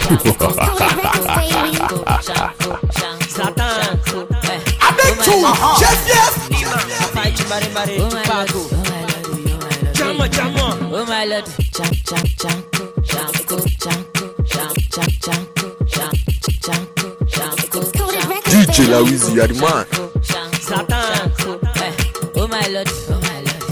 DJ Lawizi, you're the man. Oh my lord, oh my lord.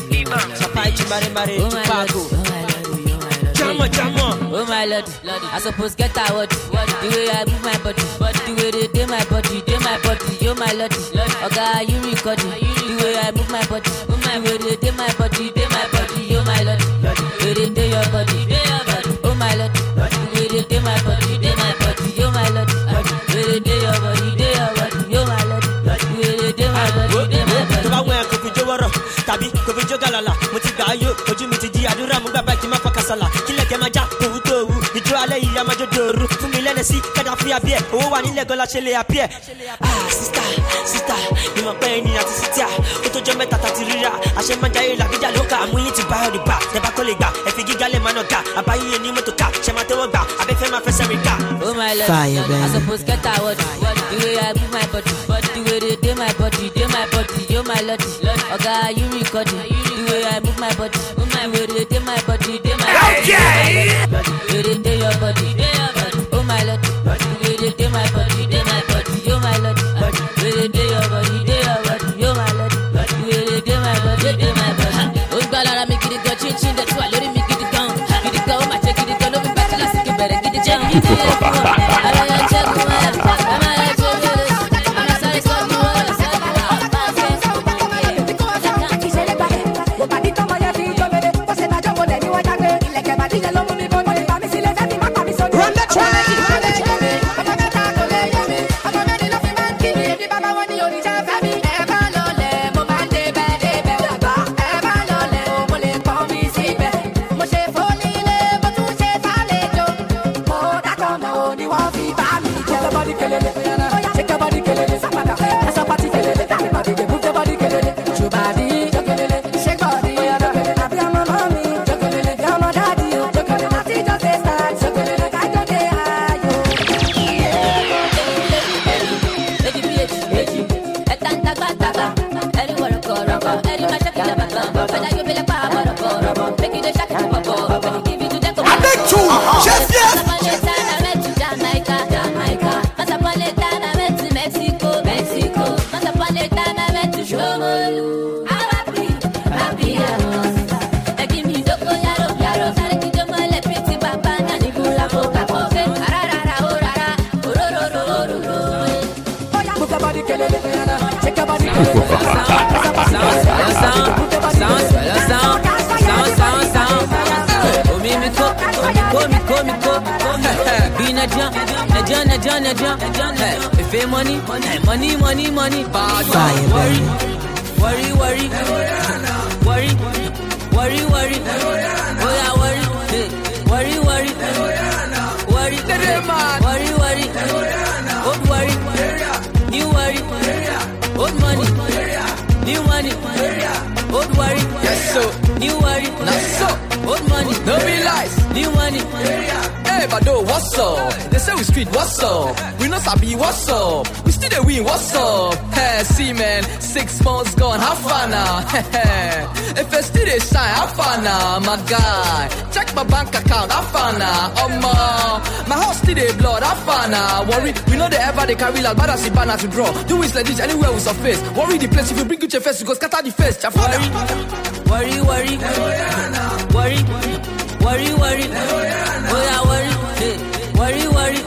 Oh my lord, I suppose get a word. The way I move my body, the way they do my body, oh my lord. Okay, you record it. The way I move my body, the way they do my body, oh my lord. The way they do your body, oh my lord. The way they do my body, oh my lord. The way they do your body, oh my lord. The way they do my body, Tabi, Kovijo Galala, Mutigayo, Ojimiti, Adura, Mugaba, Kimapa Kasala, Kilakamaja, Puto, Ijoale, Yamajo, Fumilesi, Kadafia Pier, oh, one illegal Chile appear. Ah, sister, you are paying at the city. Utojameta Tatiria, Ashemanja, La Vida Loca, I'm willing to buy the back, never collega, if you give Galemanoka, I buy you a new motoka, Shematoga, I bet my first America. Oh my lord, I suppose get a word. The way I move my body, the way they do my body, oh my lord. Okay, you record it. The way I move my body, the way they do my body, the way they do your body, oh my lord. The way they do my body, oh my lord. The way they do your body, oh my lord. The way they do my body, oh Bala, make it go chin chin. That's why let me get it down. Get it go, my check it go. No be better, let's get better. Get it jam. Money. New money, old worry. Yes, so new worry. Not so old money. No be lies. New money. Hey, but no, what's up? They say we street, what's up? We not sabi, what's up? We still the win, what's up? Hey, see man, 6 months gone, how far now? If I still they shine, how far now, my guy? Check my bank account, how far now? My house still they blood, how far now? Worry, we know they ever they carry like bad as a banner to draw. Do it like this anywhere with surface. Worry the place, if you bring good your face, you go scatter the face. Worry. Worry. Oh yeah, worry. Worry. Worry.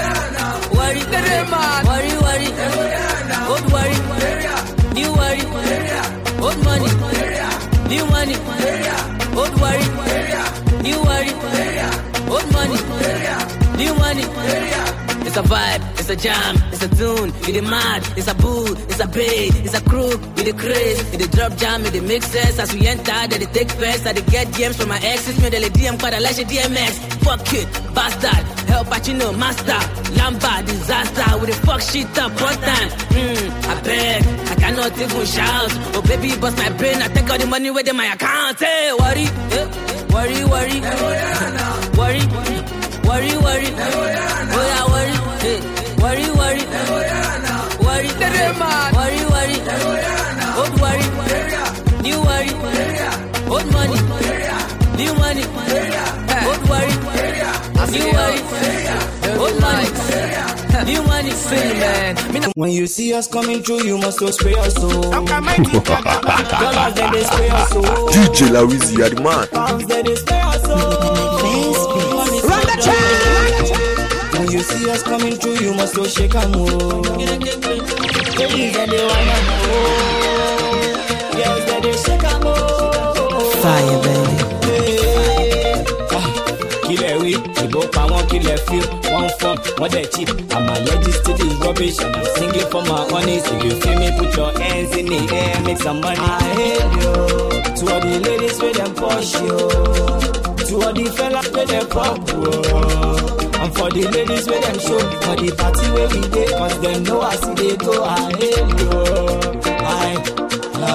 Old worry. New worry. Old money. New money. Old worry. New worry. Old money. New money. It's a vibe, it's a jam, it's a tune, it's a mad, it's a boo, it's a bay, it's a crew, it's a craze, it's a drop jam, it's a mixes. As we enter, they take first, I get DMs from my exes, me they DM quite a like DMX. Fuck it, bastard, help Pacino, master, Lamba, disaster, with the fuck shit up one time. I beg, I cannot even shout. Oh baby, bust my brain, I take all the money within my account. Hey, worry. Worry, worry. Oh yeah, worry. Hey, worry, worry. Worry, worry, worry. Old worry. New worry. Old money. New money. Old worry. New worry. Old money. New money. Feel man. When you see us coming through, you must spray us so. Dollars then they spray us so. DJ Lawizi, you are the man. Pounds then they spray us so. Run the track. When you see us coming through, you must go shake and move. Ladies and they wanna move. Girls then they shake and move. Fire, baby. Kill it weak, keep up, I won't kill it feel. One form, what they cheap. I'm allergic to this rubbish and I'm singing for my honey. So you feel me, put your hands in the air, make some money. I hate you. To all the ladies with them push you. To all the fellas with them pop you. And for the ladies with them show. For the party where we dey, cause them know I see they go. I hate you. I hate you.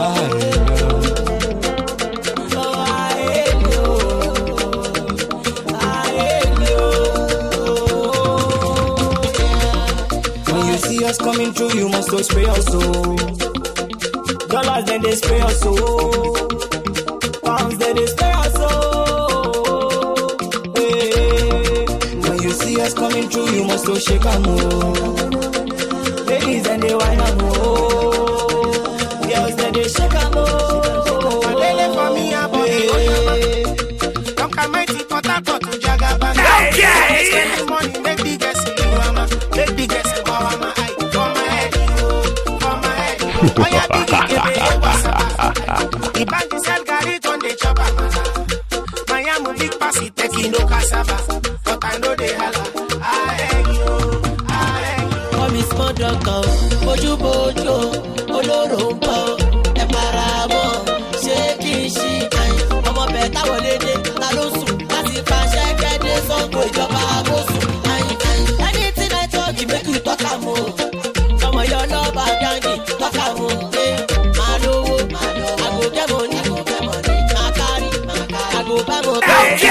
See us coming through, you must go spray us so. Dollars then they spray us so. Pounds then they spray us so. Hey. When you see us coming through, you must go shake and move. Ladies then they whine and move. Girls then they shake and move. Lele for me a body. Don't come my teeth for that to Jagaba. Okay. Spend the money, make the guess in you, make the guess in Mama. Oh yeah, the bank is sell garage on the chopper. Miami big pass it, taking no cassava. But I know they holla. I hang you. Oh, Miss Modoko, Boju Bojo, Olorompo, Eparamo, Sheki Shikai, Omo Beta Wolede, Nalosu, Nasi Fashe, Kede, Sonko, Ijoba, Bosu, anything I talk, you make you talk more. Come on, you're not bad, Yangi. I go get money, I go buy more.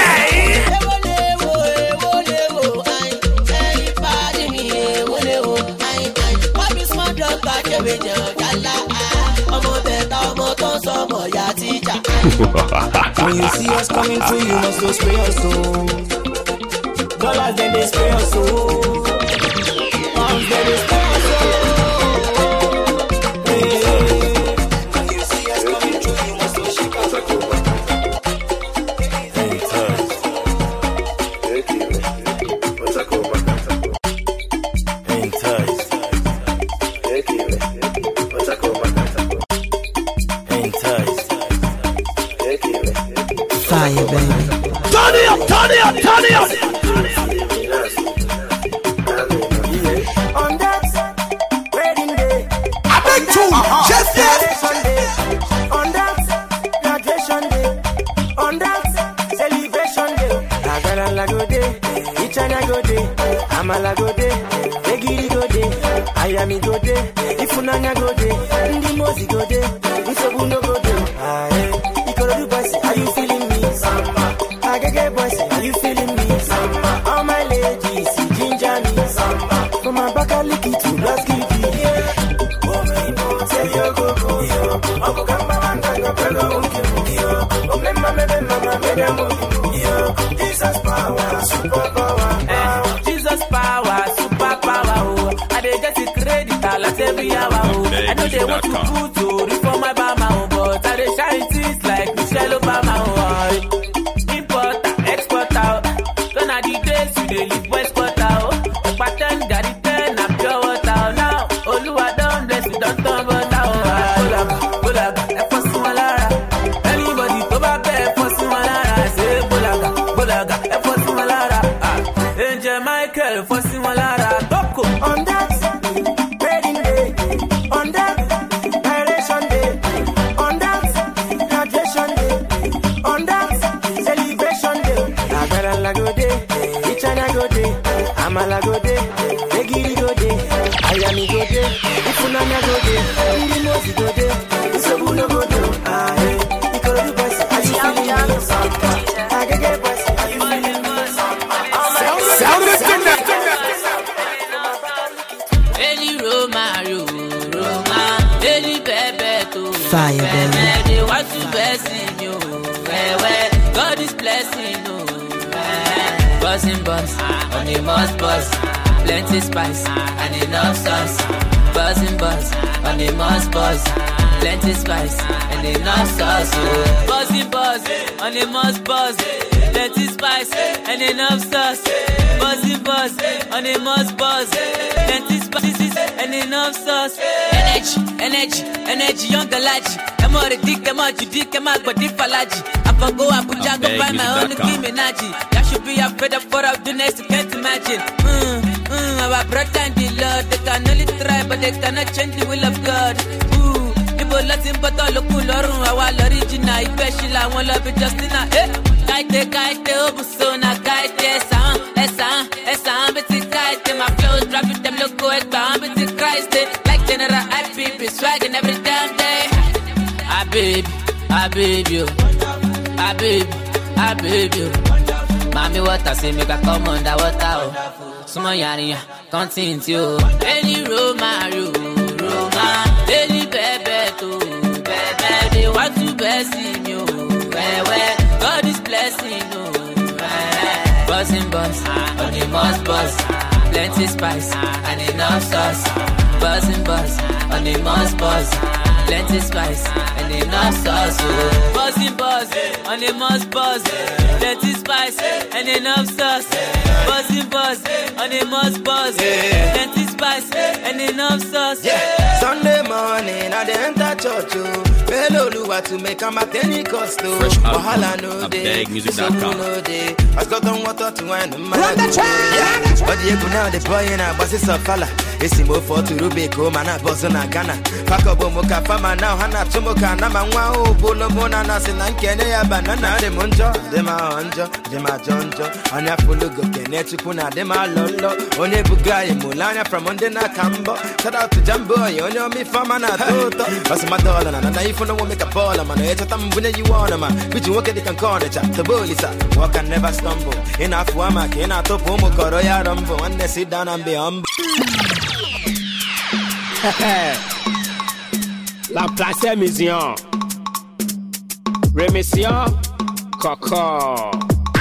When you see us coming through, you must go spray us so. Dollars then they spray us so. Pounds then they spray us so. Fire, baby. Turn it up, turn it up, turn it up. On that wedding day, I beg to, just yes. On that graduation day, on that celebration day, Agala go day, Ichana go day, Amala go day, Egiri go day, Ayami go day, Ifunanya go day, Ndimozi go day, Usobuno go day. Ikorodu boys, are you feeling me? Samba. Agege boys, are you feeling me? Samba. All my ladies, ginger me. Samba. From my back, I lick it to Blaskity. Say yo go go yo. Ogo kamba wanga go pelo yo. Omemma mama meda mo yo. Jesus power, super power. Jesus power, super power. I dey get it credit all at every hour. I know they want to put to reform my bama, but I dey shine things like Michelle Obama. Importer, exporter. Gonna the days you dey live West Quarter. Pattern got it 10 and pure water. Now, Oluwa don bless you, don't turn water. Bolaga, Efosumalara. Anybody go back there, Efosumalara. Say Bolaga, Efosumalara. Angel Michael, Efosumalara. Doko. On that wedding day, on that direction day, on that graduation day, on that celebration day. Agala go day, Ichana go day, Amala go day, Egiri go day, Ayami go day, Ifunanya go day, Ndimozi go day, Usobuno go day. Ikorodu boys, are you feeling me? Agege boys, are you feeling me? fire, baby. They want to blessing you. God is blessing you. Buzzing buzz, on the must buzz. Plenty spice and enough sauce. Buzzing buzz, on the must buzz. Plenty spice and enough sauce. Buzzing buzz, on the must buzz. Plenty spice and enough sauce. Buzzing buzz, on the must buzz. Plenty spices and enough sauce. Energy, young galachi. I'm more dick, I'm out, you dick, I'm out, but if I go Abuja, go find my own Nicki Minaj. That should be afraid of what I'll do next, you can't imagine. Our brother and the Lord, they can only try, but they cannot change the will of God. People letting but all the cool our original, especially I won't love it just in a Kaite, Obusona, Kaite, Esa, Betty Kaite, my flows, drop it, them look good, Betty Christ, like General IPP, swagging every damn day. I babe you. Mommy, what I say, make a come on the water. Sumo yarinya, continue. Any Roma, any bebe too, bebe. They want to bless you, God is blessing you. Buzzing buzz, on the must buzz. Plenty spice and enough sauce. Buzzing buzz, on the must buzz. Plenty spice and enough sauce. Buzzing buzz, on the must buzz. Plenty spice and enough sauce. Buzzing buzz, on the must buzz. Plenty spice and enough sauce. Sunday morning, I enter church. Meloluwa to make a mateni costo. Wahala no day, so no day. I got on water to wine. Run the track. But you go now the boy in a bus is a fella. It's more for to Rubiko, man, I was on a Ghana. Paco Moka Fama now, Hana Tumoka, Namao, Bolomona, Nasin, and Kenya, Banana, the Munjo, the Maonjo, the Majonjo, and Yapulugo, Kenetupuna, the Malolo, Onebugai, Mulana from Mondena Cambo. Shout out to Jumbo, you know me from Anatoto. What's my dollar? And I even know make a ball, man. It's a time when you want, man. Which you work at the corner, chat, the bullisa. Walk and never stumble. Enough woman, cannot top homo, Coroya Rumbo, and they sit down and be humble. La place mission. Remission. Coco.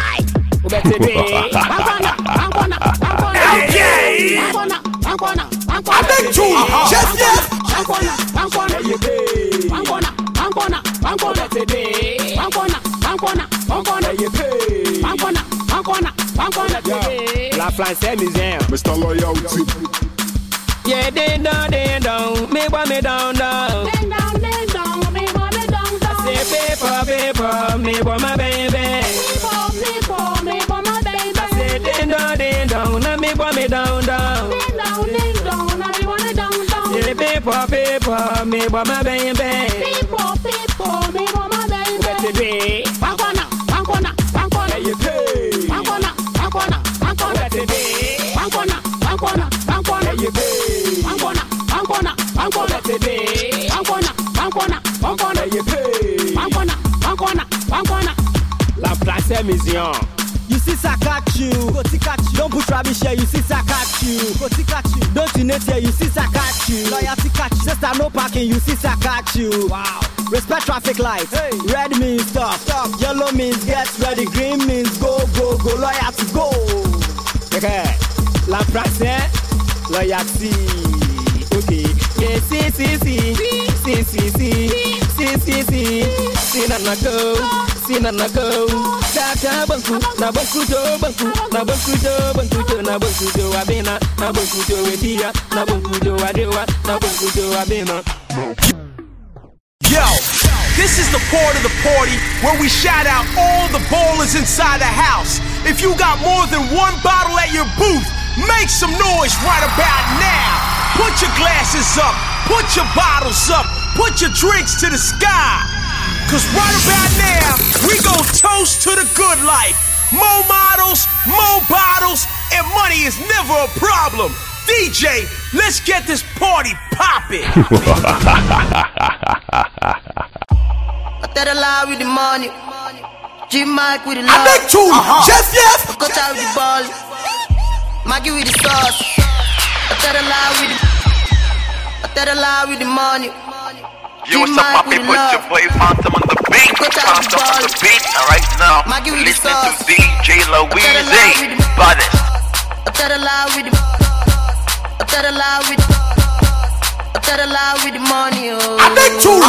La place mission. Mr. Loyalty. Yeah, ding dong, me want me down. Ding dong, me want me down. I say paper, me want my baby. People, me want my baby. I say ding dong, now me want me down. Ding dong, now me want me down. Yeah, paper, me want my baby. People, me want my baby. One corner. Yeah, you pay. One corner. Yeah, you pay. La place mission. You see Sakachu, don't put rubbish here, you see Sakachu, don't you net here, you see Sakachu, loyalty catch, sister no parking, you see Sakachu, wow, respect traffic lights, hey. Red means stop, yellow means get ready, green means go, loyalty go, okay, la place, loyalty, okay, yeah, see na go, Saka banku, na banku do abena, na banku do edia, na banku do adewa, na banku do abena. Yo, this is the part of the party where we shout out all the ballers inside the house. If you got more than one bottle at your booth, make some noise right about now. Put your glasses up, put your bottles up, put your drinks to the sky. Cause right about now, we gon' toast to the good life. More models, more bottles, and money is never a problem. DJ, let's get this party poppin'. I tell a lie with the money. G-Mike with the love. I make two, yes. Coach out with the ball. Maggie with the sauce. I tell a lie with the money. Yo, what's up, my people? It's your boy Phantom on the beat. Phantom on the beat. And right now, listening to DJ Louise. Baddest. I tell the lie with the money. Oh. I make two.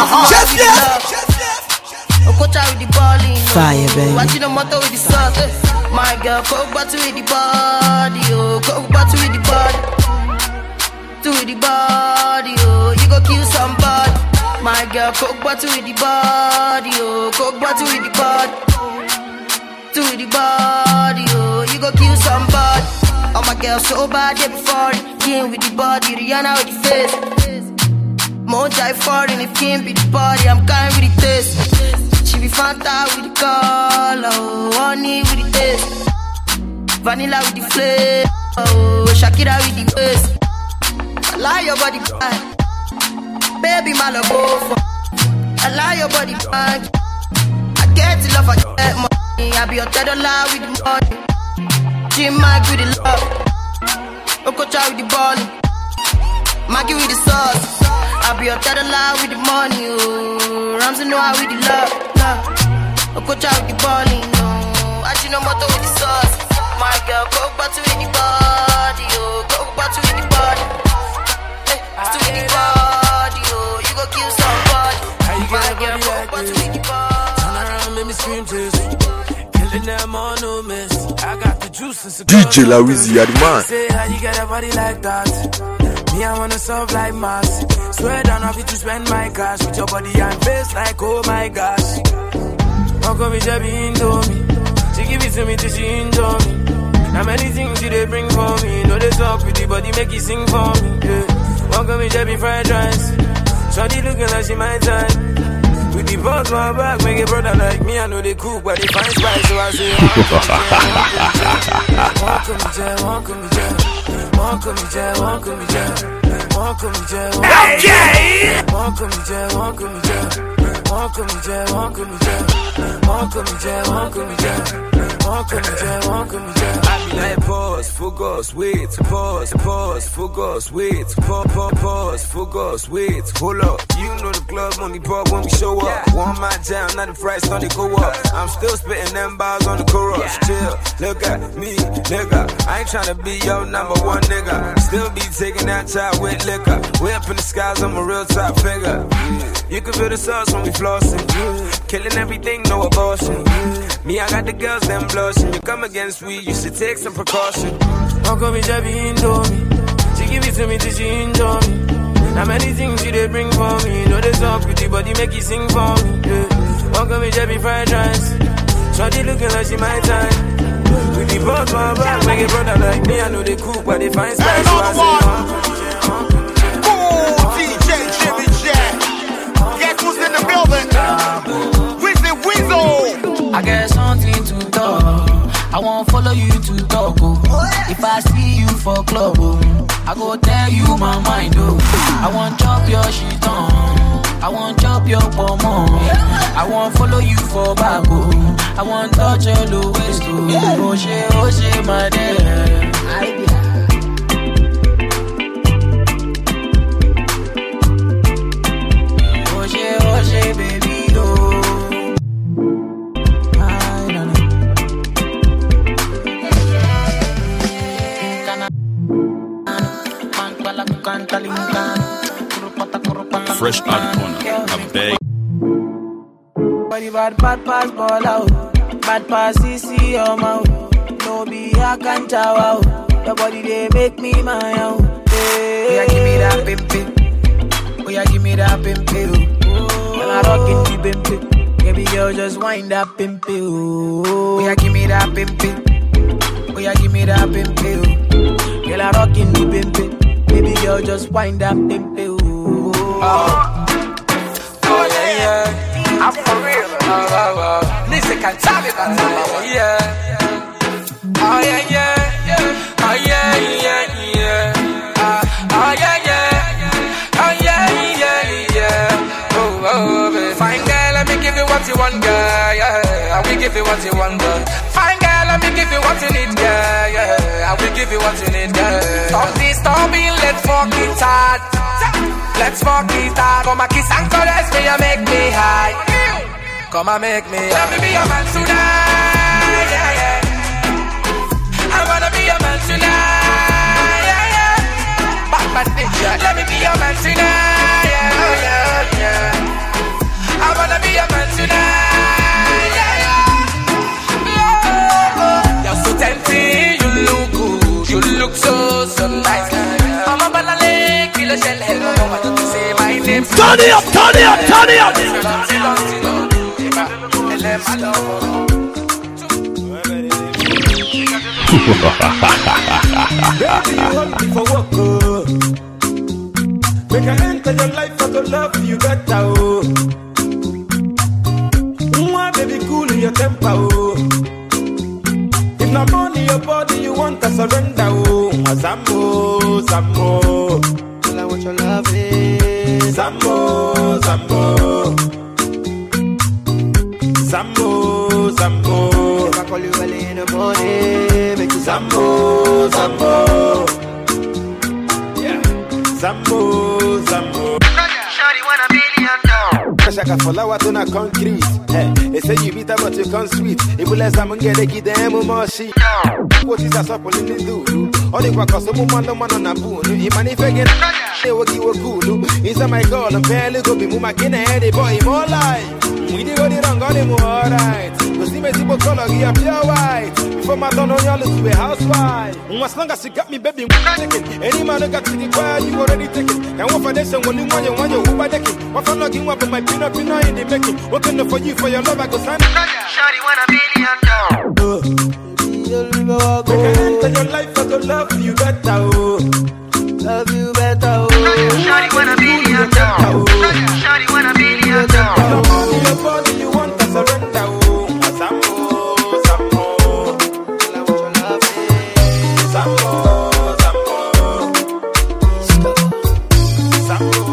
Coach out with the balling. Fire, baby. Watching the motor with the sauce. My girl, coke bottle with the body. Oh, coke bottle with the body. To the body. Oh, you go kill somebody. My girl, coke bottle with the body. Oh, coke bottle with the body. To the body. Oh, you go kill somebody. Oh, my girl, so bad they before it. King with the body, Rihanna with the face. Moja foreign, if King be the body, I'm kind with the taste. She be Fanta with the color, oh, honey with the taste. Vanilla with the flavor, oh, Shakira with the waist. I like your body, baby, my love, for. I like your body, I get the love, I get money. I be your $10 with the money. G-Mag with the love. Okocha with the ball. Maggie with the sauce. I be your $10 with the money. Oh, Ramsey know how with the love. Okocha with the ball. No, Ajinomoto with the sauce. My girl, coke bottle with the body. Oh, coke bottle with the body. Hey, still with the body. Oh, you go kill somebody. My girl, coke bottle with the body. Turn around, make me scream to you. Them on no miss. I got the juice and DJ Louise, you are the man. Say how you get a body like that. Me, I wanna solve like mass. Swear down off you to spend my cash. With your body and face like oh my gosh. How come you just be into me? She give it to me till she enjoy me. Now many things you they bring for me. Know they talk with the body make you sing for me. Yeah. How come you just be fried rice? Shawty looking like she my time. With the boss my back, make a brother like me. I know they cook, but they find spice. So I say, welcome me, Jay, welcome me, Jay, welcome me, Jay, welcome me, Jay, welcome me, Jay, welcome me, Jay, welcome me, Jay, welcome me, Jay, welcome me, Jay, welcome me, Jay, welcome me, Jay, welcome me, Jay, welcome me, Jay. I be like pause, focus, wait, pause, focus, wait, pause, focus, wait, hold up. You know the club money pop when we show up. One my jam, not the price, don't they go up. I'm still spitting them bars on the chorus. Chill, look at me, nigga. I ain't tryna be your number one nigga. Still be taking that child with liquor. Way up in the skies, I'm a real top figure. You can feel the sauce when we flossing. Killing everything, no abortion. Me, I got the girls, them blushing. You come against we, you should take some precaution. How come you just be into me? She give it to me till she enjoy me. Now many things you they bring for me. Know they talk with the body make you sing for me. Yeah. How come you just be fried rice? Shawty looking like she my time. With the boss my back, make a brother like me. I know they cook, but they find spice. So I say, DJ Jimmy Jack. Guess who's in the building? Wizzy Weasel. I got something to talk. I won't follow you to talk. Oh. If I see you for club, oh, I go tell you my mind. Oh. I won't chop your shit on. I won't chop your pomon. I won't follow you for back. Oh. I won't touch your low waist. Oh, she, my dear. Oh, she, baby, oh. Fresh out corner, I beg. Body bad pass ball out. Bad pass CC your mouth. No be a can't wow. Your body they make me my own. Oh yeah, give me that pimpin'. Oh yeah, give me that pimpin'. When I rockin' the pimpin', baby girl just wind that pimpin'. Oh yeah, give me that pimpin'. Oh yeah, give me that pimpin'. Girl I rockin' the pimpin', baby girl just wind that pimpin'. Oh yeah, I'm for real. Listen, can tell me that. Yeah. Oh yeah, yeah. Oh yeah, yeah, yeah. Oh yeah, yeah. Oh yeah, yeah, yeah. Oh, baby. Fine girl, let me give you what you want, girl. Yeah, I will give you what you want, girl. Fine girl, let me give you what you need, girl. Yeah, I will give give you what you need, girl. Stop this, stop it, let's fuck it hard. Let's fuck it hard. Come and kiss and caress me, you make me high. Come and make me high. Let me be your man tonight, yeah, yeah. I wanna be your man tonight, yeah, yeah. Batman Ninja, let me be your man tonight, yeah, yeah, yeah. I wanna be your man tonight, yeah, yeah. You're so tempting, you look good, you look so nice. I'm a banana, kill a shell, hello, I want to say my name. Turn it up, turn it up, turn it up. Baby, you want me for work, oh. Make I enter your life, I go love you better, oh. Mwah, baby, cool in your temper, oh. If not money, your body, you want to surrender, oh. Zambo, Zambo. Tell I what your love is. Zambo, Zambo. Zambo, Zambo. If I call you early in the morning, make you Zambo, Zambo. Yeah. Zambo, Zambo. Shawty want $1 million. Shaka follow out on a concrete. Hey, they say you beat up but you come sweet. If you let someone get a kid, them more shit. What is a supple in the do? All the work of some man on a boon. If I get they will give a cool. Inside my girl, and barely go be Muma Kennedy, boy, more life. We did go the wrong, got him alright. Cause the people color, he are pure white. Before my son on y'all to a housewife. As long as you got me, baby, any man who got to the choir, you already taken. And what for this, and when you want your who decking. What for not giving up with my peanut in the making. Working for you for your love, I go sign. Shawty want $1 million. Make I enter your life, I go love you better, oh. Love you better, oh. Shawty want $1 million. Shawty want $1 million. Your body, your body, you want to surrender, oh. Zambo, Zambo. Tell I what your love is. Zambo, Zambo. Zambo.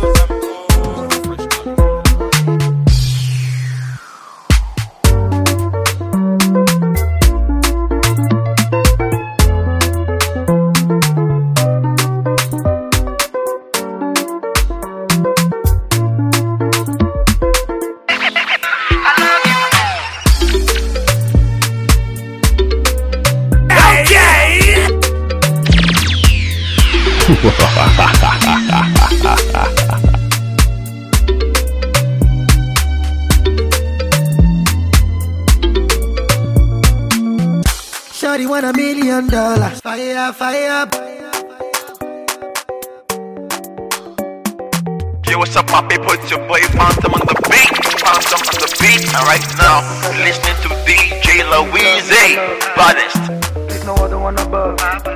Shawty want $1 million. Fire, fire. Yo, what's up, my people? It's your boy Phantom on the beat. Phantom on the beat. And right now, listening to DJ Louise, baddest. There's no other one above.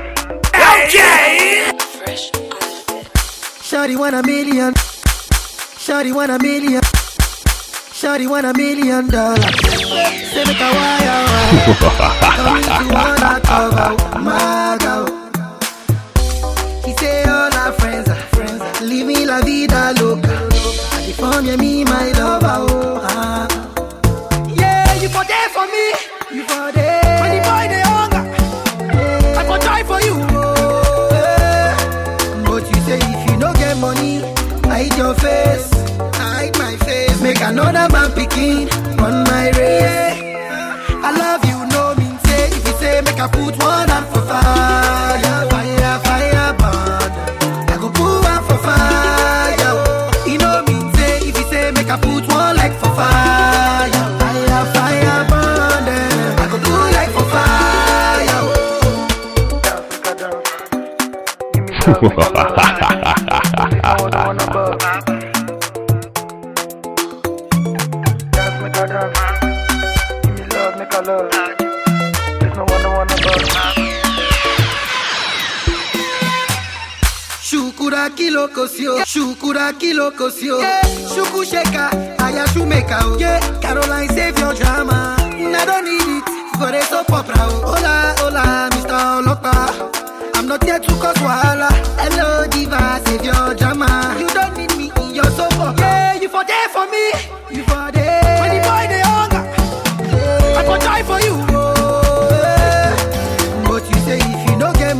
Okay. Shawty want $1 million. Shawty want $1 million. Shawty want $1 million. Say make a wire. Come into wanna cover my girl. She say all her friends are friends. Living la vida loca. I define me my lover. Oh, yeah, you for there for me. You for there. When the boy they hunger, I for try for you. Oh, yeah. But you say if you no get money, hide your face. Hide my face. Make another man picking on my race. I love you, no mean say. If you say make I put one hand for fire, fire, fire, burn. I go put one for fire. You know mean say. If you say make I put one leg for fire, fire, fire, burn. I go do leg for Shukura kilo kosio, shukura kilo kosio. Shuku sheka, aya shumeka. Yeah, Caroline save your drama. I don't need it for a soap opera. Hola, hola, Mr. Olopa. I'm not here to cause wahala. Hello, diva, save your drama. You don't need me in your soap opera. Yeah, you for there for me. You for there. When the boy they hunger, I for try for you. Oh, yeah. But you say if you don't get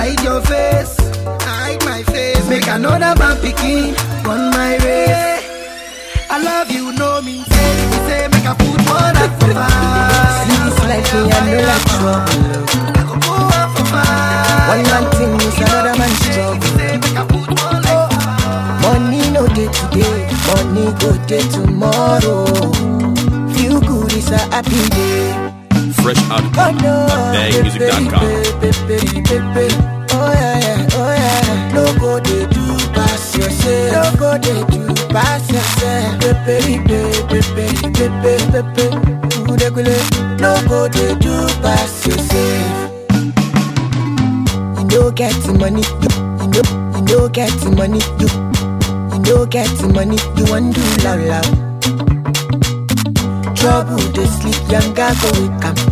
hide your face, hide my face. Make another man picking on my race. I love you, no mean say make a put one up for fire. Seems like me, I know like trouble. I go go up for fire. One man thing is another man's trouble. Make a put one like fire. Money no day today, money go day tomorrow. Feel good is a happy day. Fresh out of BagMusic.com. Oh yeah, oh yeah. No go they do pass yourself. No go they do pass yourself. No go they do pass yourself. You know get the money, you know get the money, you know get the money, you want do loud loud. Trouble they sleep, younger go wake up.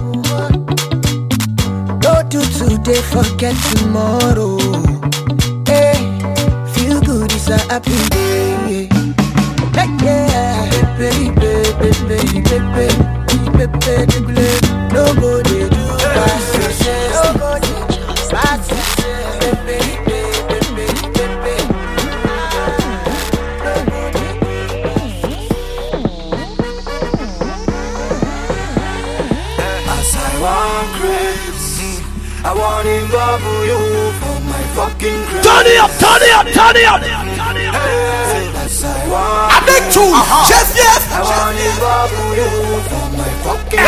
No do today, forget tomorrow. Hey, feel good is a happy day. Like yeah, no go they do pass yourself. No go they do pass yourself. As I want grace, I want to bubble you for my fucking grace. Turn it up, turn it up, turn it up. As I want I make two, yes, yes. I want to bubble you for my fucking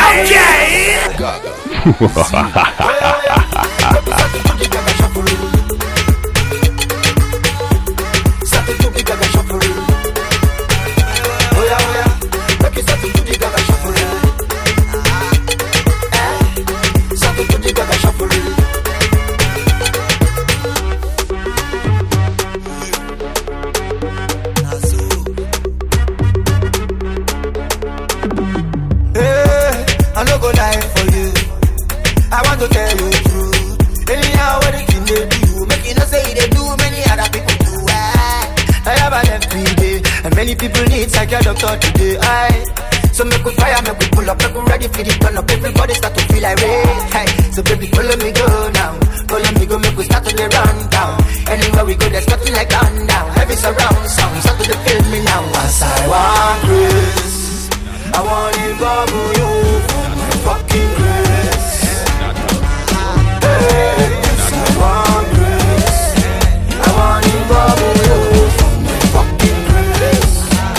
I no go lie for you. I want to tell you the truth. Anyhow, what it can they do? Make you not say they do, many other people do. I have an every day, and many people need psychiatric doctor today. So make we fire, make we pull up, make we ready for the turn up. Everybody start to feel like rain. So baby, follow me go now. Follow me go, make we start to the run down. Anywhere we go, there's nothing like run down. Heavy surround sound, start to feel me now. As I want grace, I want to bubble you for my fucking grace. Hey, yes, I want grace. I want to bubble you for my fucking grace.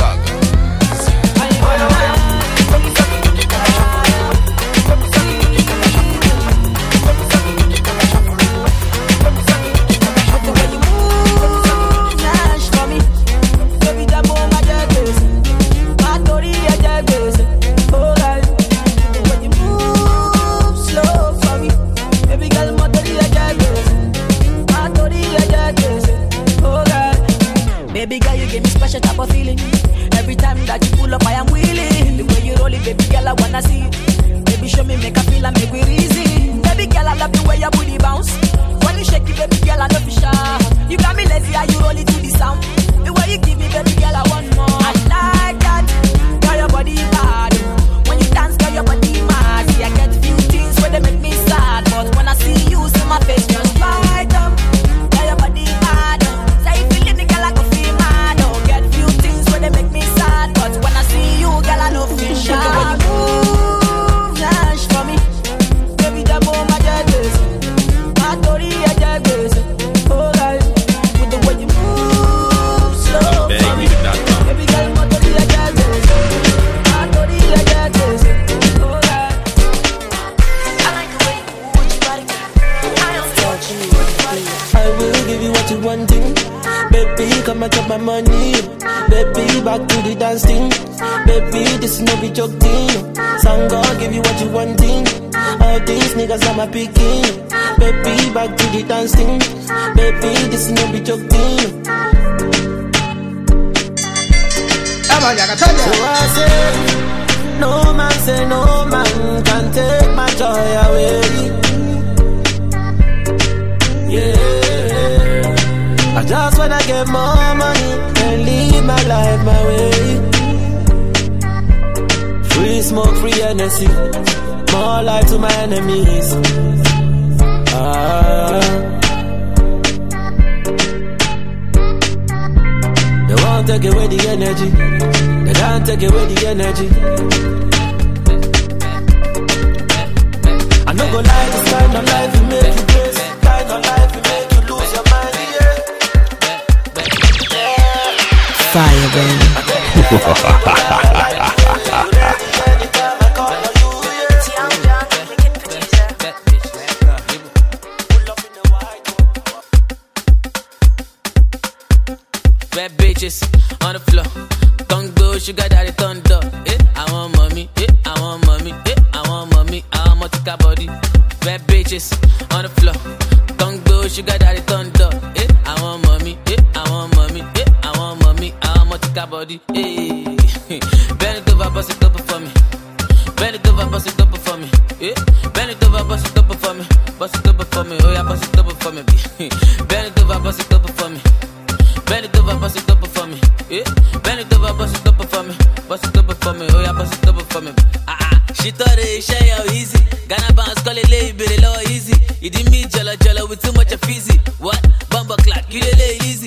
Baby girl, you give me special type of feeling. Every time that you pull up, I am willing. The way you roll it, baby girl, I wanna see it. Baby, show me, make a feel and make we reason. Baby girl, I love the way your booty bounce. When you shake it, baby girl, I love you sharp. You got me lazy, how you roll it to the sound. The way you give me, baby girl, I want more. I like that, girl, your body bad. When you dance, girl, your body mad. See, I get few things where they make me sad, but when I see you, see my face just light up. Girl, your body bad. Say you feel it, girl, I can feel mad. Don't get few things where they make me sad, but when I see you, girl, I know feel shy. When you move, dash for me, baby, that boy, my judges. My story, I judges. Oh, guys, with the way you move, slow. BagMusic.com. Baby, girl, my story, I judges. My story, I judges. Oh, guys. I like the way you move your body. I don't touch you. I will give you what you wanting. Baby, come and get my money. Baby, back to the dance thing. Baby, this is no be joking. Sang God, give you what you wanting. All these niggas are my picking. Baby, back to the dance thing. Baby, this is no be joking. So I say, no man say no man can take my joy away. Yeah, I just wanna get more money and live my life my way. Free smoke, free energy, more life to my enemies. energy. They can't take away the energy. I no go lie, this kind of life will make you crazy. Kind of life will make you lose your mind, yeah. Fire, baby. Bad bitches on the floor. Don't go, sugar daddy thunder. I want mommy, I want mommy, I want mommy, I want multiple body. Bad bitches on the floor. Don't go, sugar daddy thunder. I want mommy, I want mommy, I want mommy, I want multiple body. Bend it over, bust it up for me. Bend it over, bust it up for me. Bend it over, bust it up for me. Bust it up for me, oh yeah, bust it up for me. Bend it over, bust it up for me. Bend it over, bust it up for me. Bend it over, bust it up for me. Bust it up for me, oh yeah, bust it up for me. She thought it share how easy. Ghana bounce, call it lay, but it low easy. You did me jala with too much of easy. What? Bumper clock, you did lay easy.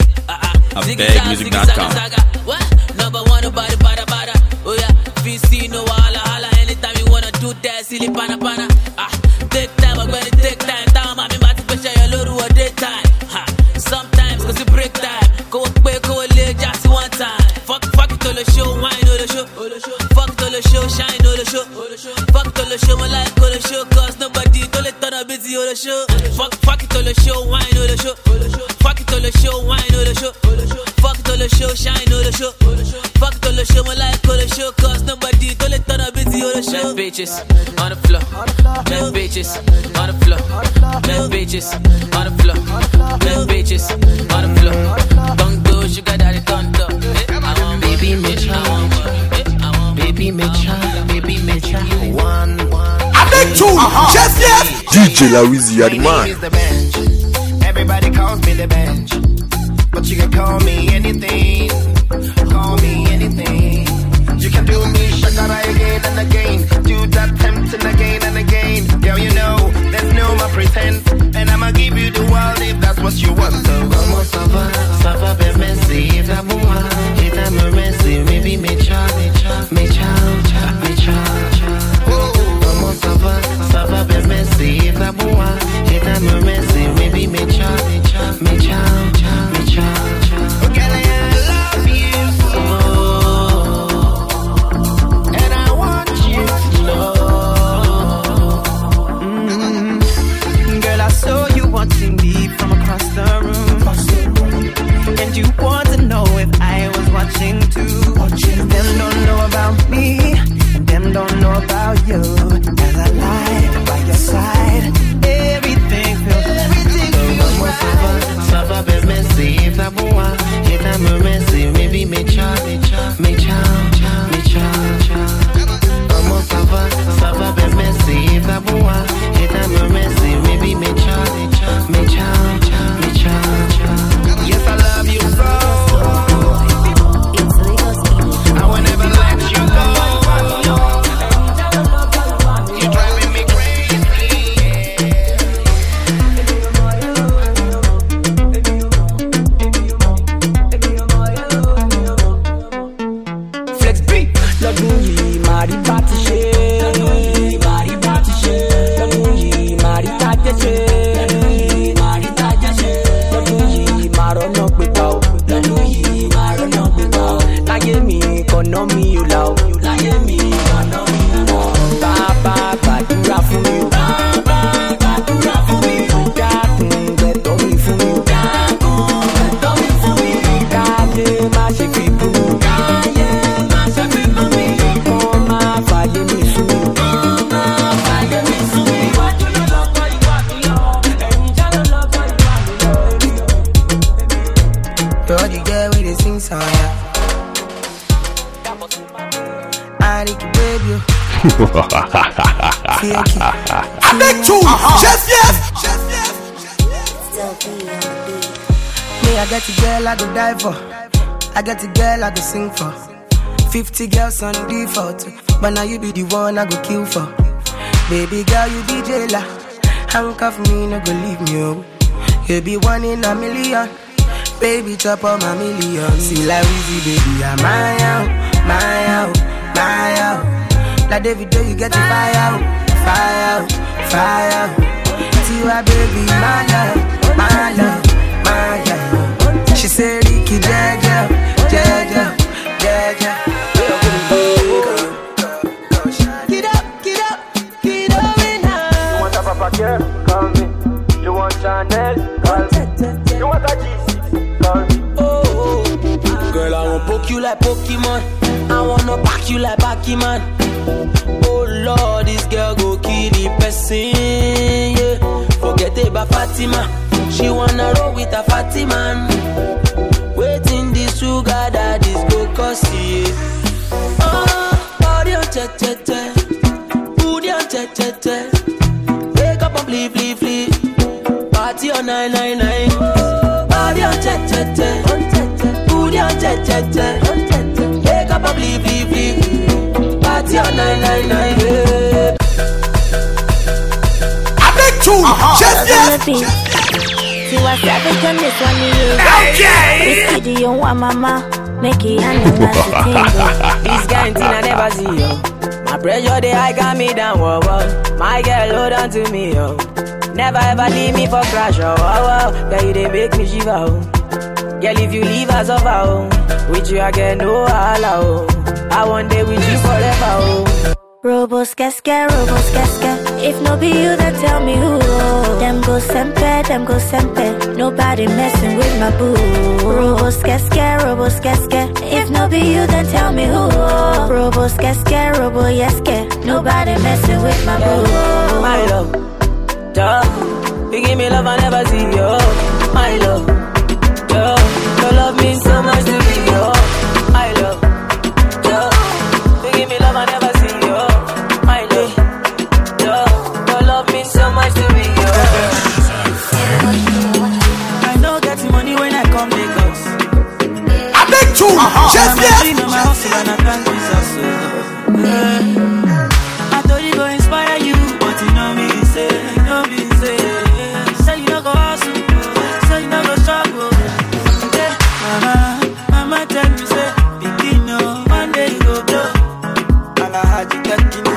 BagMusic.com. What? Number one, nobody, bada. Oh yeah, VC, no holla. Anytime you wanna do that, silly pana. Take time, I'm gonna take time. Time, I'm about to push your load to a daytime. Sometimes, cause you break time. Go late, just one time. Fuck it to the show, wine or the show. Fuck it to the show, shine or the show. Fuck it to the show, my life or the show. Cause nobody told it turn up busy or the show. Fuck it to the show, wine or the show. Fuck it to the show, wine or the show. Fuck it to the show, shine or the show. Fuck it to the show, my life or the show. Cause nobody told it turn up busy or the show. Bad bitches on the floor. Bad bitches on the floor. Bad bitches on the floor. Bad bitches on the floor. Don't go, sugar daddy thunder. Baby, me child. Baby, me child. Baby, me child. One. I make two. Yes. DJ Lawizi, you're the man. Is the bench. Everybody calls me the bench, but you can call me anything. Call me anything. You can do me shakara again and again. Do that tempting again and again. Girl, you know there's no more pretense, and I'ma give you the world if that's what you want. So vamos ça va be messy. If I'm messy, maybe me child. Vamos ça va be messy. If I'm messy, maybe me child. Girl, I love you so, and I want you to know. Girl, I saw you watching me from across the room, and you want to know if I was watching too. Them don't know about me, and them don't know about you. As I lie by your side, everything feels Ça va be messy. If I'm messy, maybe me child. Vamos ça va be messy. If I'm messy, maybe me child. Yes, I love you so. I will never let you go. You're driving me Flex B, lọ́dún yìí máa rí bá ti ṣe. Lọ́dún yìí máa rí tájẹ́ ṣe. Lọ́dún yìí máa rọ́nà pípa o. Láyé mi kọ̀nà mi ò là o. Bàbá gbàdúrà fún mi o. Dákun gbẹ̀tọ́ mi fún mi o. Káyé má ṣe fi bú mi. Kọ́ máa fàyè mi sùn mi. You're the girl with the sing song, yeah. I need to baby you. I make two. Yes. Me, I get a girl I go die for. I get a girl I go sing for. 50 girls on default, but now you be the one I go kill for. Baby girl, you be jailer. Handcuff me, no go leave me, oh. You be one in a million. Baby, chop on my million. See like Weezy, baby, I'm my out, my out, my out. Like David, you get the fire out, fire out, fire out. Tiwa, baby, my love, my love, my love. She said, Ricky, Jaja, Jaja, Jaja. Get up, get up, get up in now. You want a Papa Girl? Call me. You want Chanel? Call me. You want a G6? Call me. Oh, girl, I wanna poke you like Pokemon. I wanna pack you like Pac-Man. Oh Lord, this girl go kill the person, yeah. Forget about Fatima. She wanna roll with a fatty man. Waiting this sugar daddy's go cost it. Oh, body on che-che-che. Booty on che-che-che. Wake up and flee. Party on 999. Body on che-che-che. Booty on che-che-che. Wake up and flee. Party on 999. Yeah. I make two. Just yes. See what's happening on this one is okay. This kid you want mama make it and This guy in I never see yo. My pressure they high got me down, whoa, whoa. My girl hold on to me, yo. Never ever leave me for crash, oh, wow. Girl, you they make me shiver, oh. Girl, if you leave us over, oh. With you I get no holla, oh. I one day with you forever, oh. Robos casca. If no be you, then tell me who. Them go sempe. Nobody messing with my boo. Robos casca. If no be you, then tell me who. Robos casca. Nobody messing with my boo. My love, duh. You give me love I never see, yo. My love, duh. Your love means so much to me, yo. My love, duh. You give me love I never see, yo. My love, duh. Your love means so much to me, yo. I know get the money when I come Lagos. I make two. Just yes. I thought it go inspire you, but you know me say, say you don't go hustle, say you don't go struggle. Yeah, mama tell me say, begin no, one day you go blow. And I had you talking.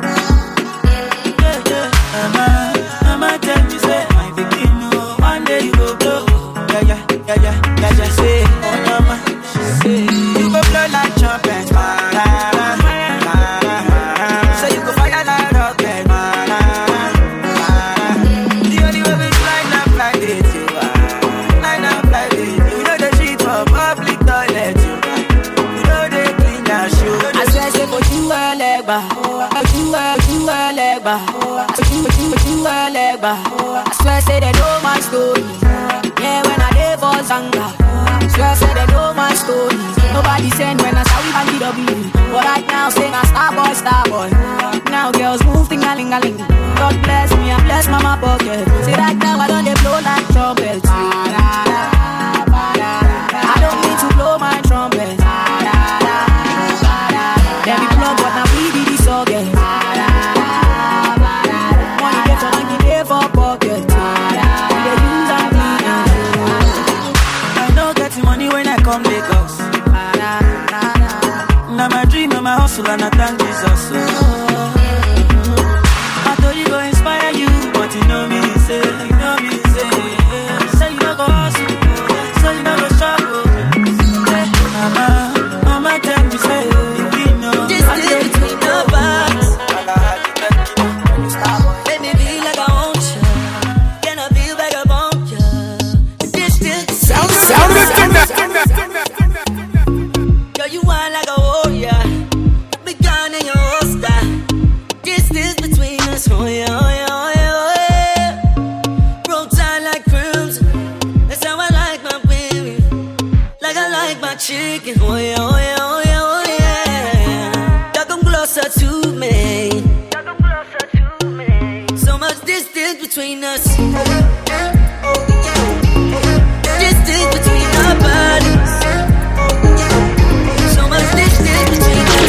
Yeah, mama tell me say, my begin no, one day you go blow. Yeah, say, oh mama, she say, you go blow like trumpets, say you go fire like rocket, the only way we line up like this, you know the shit for public toilet, you know they clean that shoe. I swear say for you a legba, I swear say they know my story. Yeah, when I dey for Zanga, swear say they know my story. Nobody send when I saw we bang the W. But right now say na star boy. Now girls move ting-a-ling-a-ling. God bless me and bless mama pocket. Say right now I don't dey blow like trumpet. I don't need to blow my trumpet. Let me plug but now we be the song. Money get for money dey for pocket. I know get the money when I come Lagos. Now my dream and my hustle and I thank Jesus. I thought it go inspire you, but you know me say, say you don't go hustle, say you don't go struggle. Yeah, mama tell me say, you know, This is between the bars. Let me feel like I want you. Can I feel like I want you? This Sound Girl, you want like a warrior. Be gone in your holster. Distance between us, oh yeah. Roll tight like crimson. That's how I like my baby. Like I like my chicken, oh yeah. Y'all come closer to me. So much distance between us. Distance between our bodies. So much distance between us.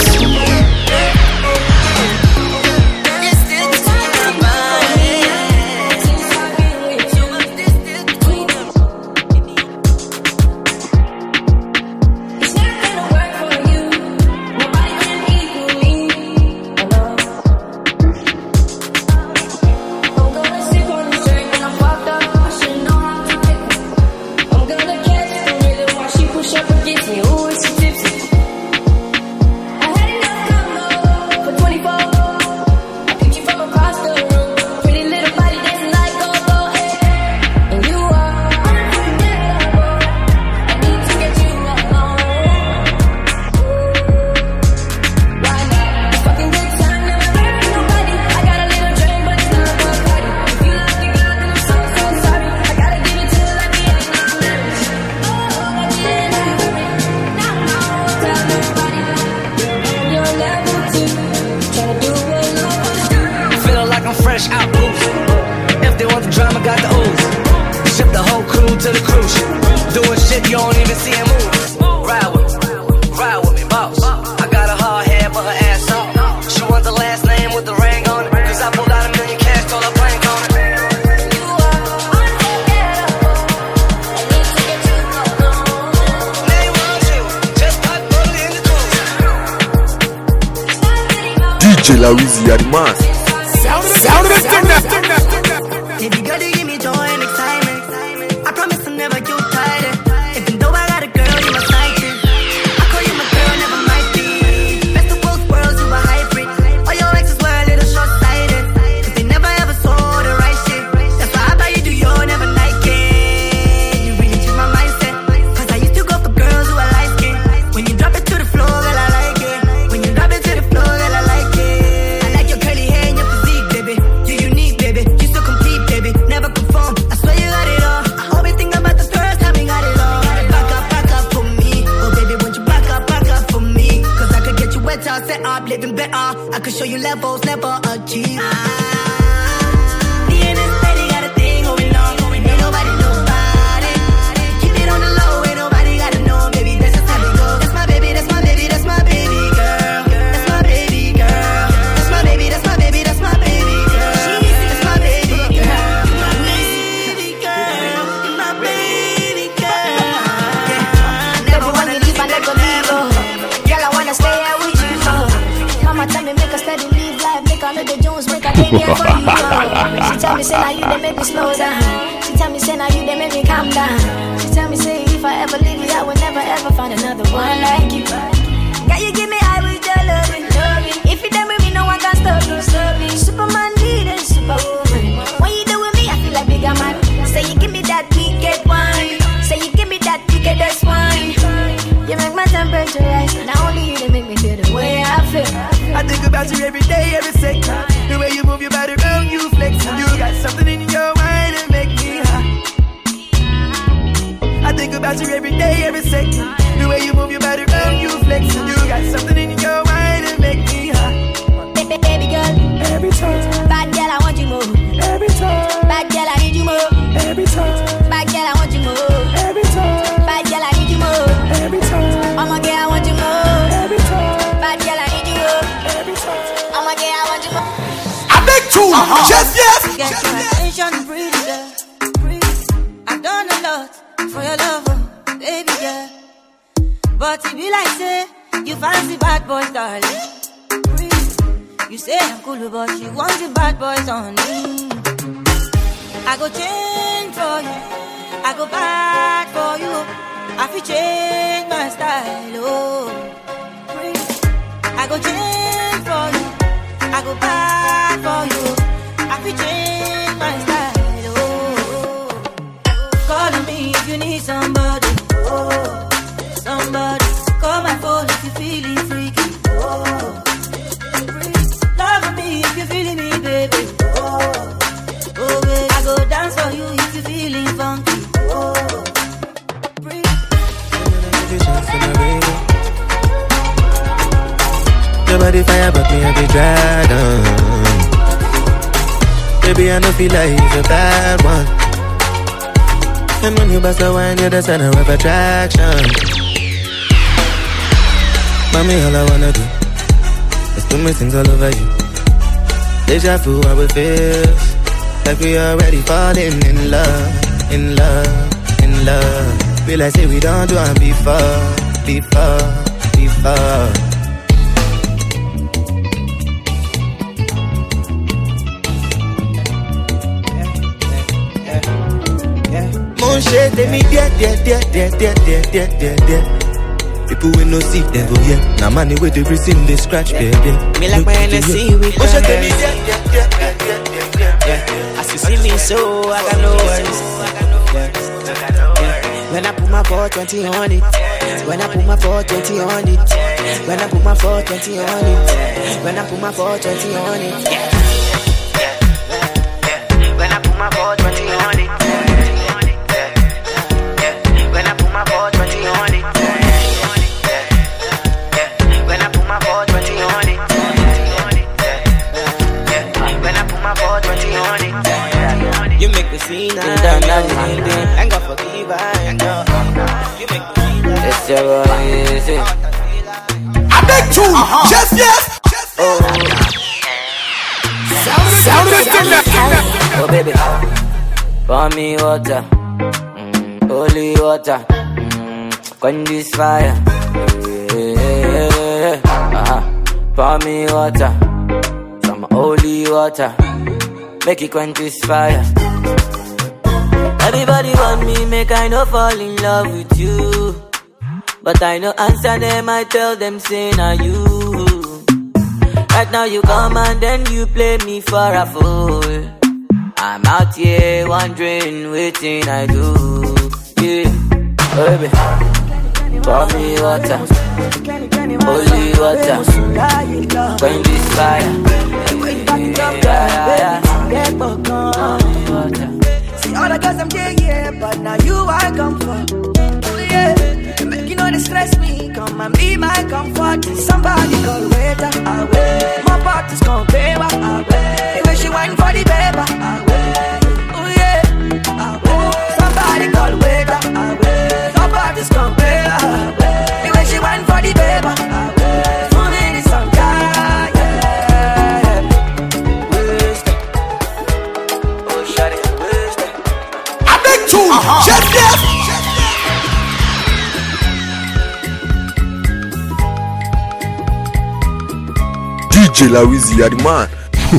Distance between our bodies. So much distance between us. whole crew to the cruise ship. Doing shit you don't even see in movies. Ride with me, boss. I got a hard head, but her ass off. She wants the last name with the ring on it. Cause I pulled out $1 million cash, told her blank on it. DJ La Weezy Admas. Sound of the If you gotta give me joy and excitement, I promise I'll never get tired. Even though I got a girl, you my sidekick. I call you my girl, never might be. Best of both worlds, you a hybrid. All your exes were a little short-sighted, cause they never ever saw the right shit. That's why I buy you do your never like it. You really changed my mindset, cause I used to go for girls who are light-skinned. When you drop it to the floor, girl, I like it. When you drop it to the floor, girl, I like it. I like your curly hair and your physique, baby. You're unique, baby. You so complete, baby. Never conform. I swear you got it all. I always think about the first time you got it all. Back up for me. Oh, baby, won't you back up for me? Cause I could get you wetter, set up, living better. I could show you levels never achieved. Me and this lady got a thing going on. Ain't nobody know about it. Keep it on the low, ain't nobody gotta know, baby. That's just how we go. That's my baby, that's my baby, that's my baby girl. That's my baby girl. That's my baby, that's my baby, that's my baby girl. That's my baby girl. My baby girl. My baby girl. Never wanna leave, I never leave, oh. Girl, I wanna stay here with you, oh. Mama tell me make a steady live life, make a little Jones, make a day here for you, oh. She tell me say now you they make me slow down. She tell me say now you they make me calm down. She tell me say if I ever leave you, I will never ever find another one like you. Girl, you give me high with your loving. If you done with me, no one can stop me. Superman needed superwoman. When you do with me, I feel like bigger man. Say you give me that wicked wine. Say you give me that wickedest wine. You make my temperature rise. Not only you, they make me feel the way I feel. I think about you every day, every second. The way you move your body around, you flex. You got something in your mind that make me high. I think about you every day, every second. The way you move your body around, you flex. You got something in your mind that make me high. Baby girl, every time. Bad girl, I want you more. Every time. Bad girl, I need you more. Every time. Bad girl, I want you more. Every time. Bad girl, I need you more. Every time. I'm a girl, I want you more. Every time. Bad girl, I need you more. Every time. I'm a girl, I want you more. I beg two. Yes. Get your attention, pretty girl. I've done a lot for your love, oh, baby girl. But it be like say you fancy bad boys, darling. You say I'm cool, but you want the bad boys on me. I go change for you, I go bad for you. I feel change my style, oh. I go change for you, I go bad for you. I feel change my style, oh. Call on me if you need somebody, oh. Somebody, call my phone if you feeling freaky, oh. Love me if you feeling me, baby, oh. Oh, baby, I go dance for you if you feeling funky, oh. Your body fire, but me a big dragon. Baby, I don't feel like you're a bad one. And when you bust a wine, you're the center of attraction. Mommy, all I wanna do is do me things all over you. Deja vu, how it feels like we already falling in love, in love, in love. Feel like say we don't do it before. Mon shit, they me dear. People will no see them go yeah. Now money with the reason they scratch baby. Me like my NSC with Mon shit, they me dear. As you see me so, I got no worries. When I put my 420 on it, when I put my 420 on it, when I put my 420 on it, when I put my 420 on it, when I put my 420 on it, when I put my 420 on it, when I put my 420 on it, when I put my 420 on it, you make the scene, and go your boy easy. I beg tune, yes. Sound system. Oh baby, pour me water, holy water, quench this fire. Pour me water, some holy water, make it quench this fire. Everybody want me, make I no fall in love with you, but I no answer them, I tell them say na you. Right now you come and then you play me for a fool. I'm out here wondering waiting I do. Yeah, baby, pour me water, holy water, quench this fire. See all the girls I'm yeah, but now you I come for. Oh yeah, make you know they stress me. Come and be my comfort. Somebody call waiter, away. My party's gon' pay, away. When she wine for the paper, away. Oh yeah, away. Somebody call waiter, away. My party's gon' pay, away. When she wine for the paper, away. For me this song, yeah, yeah. Waste. Oh shut it, waste. I beg tune, yes. DJ La Wizzy, you're the man.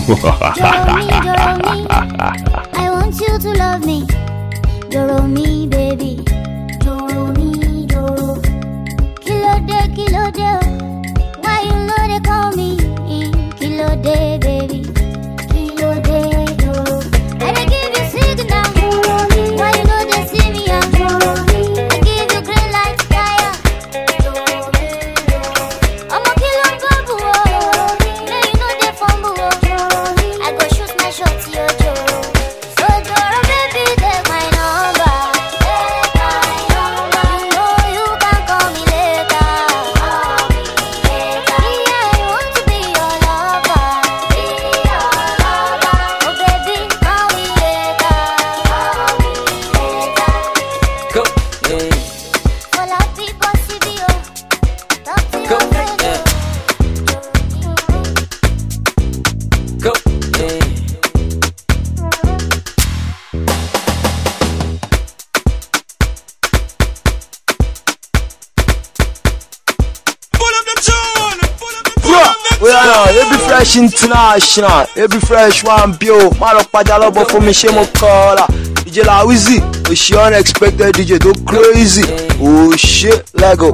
I want you to love me. Doro me, baby. Doro me, doro. Kilo de. Why you know they call me? Kilo de, baby. Kilo de, doro. And I give you signal. Doro me. Why you know they see me? Doro me. I give you green light, fire. Doro me, doro. I'm a killer babu. Now you know they fumble. Doro me. I go shoot my shot to your Doro. So Doro, baby, take my number. Take my number. You know you can call me later. Call me later. Yeah, I want to be your lover. Be your lover. Oh baby, call me later. Call me later. Go, yeah. For la people see you. Talk to Go, your friend. yeah. Go, yeah. We are now, every fresh international, every fresh one bio. Maro Padalobo for me, Shemo Kola. DJ La Wizzy, oh she unexpected DJ, do crazy. Oh shit, Lego.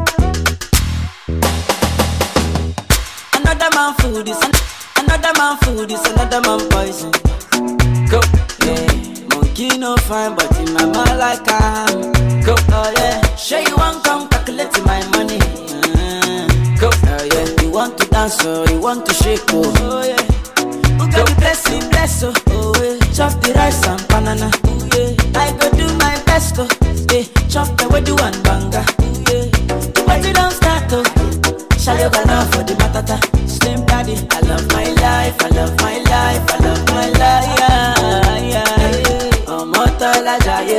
Another man food is another man food is another man poison. Go, yeah. Monkey no fine, but in my mind like I'm. Go, oh yeah. Sure you want come calculate my money. Go, oh yeah. You want to dance or you want to shake, oh yeah. Who got the blessing, bless oh yeah. Chop the rice and banana, oh yeah. I go do my best, oh yeah. Chop the way do one banga, oh yeah. But you don't start, oh. Shall you go now for the matata? Slim daddy, I love my life, I love my life, I love my life, yeah, yeah. I'm mortal, yeah.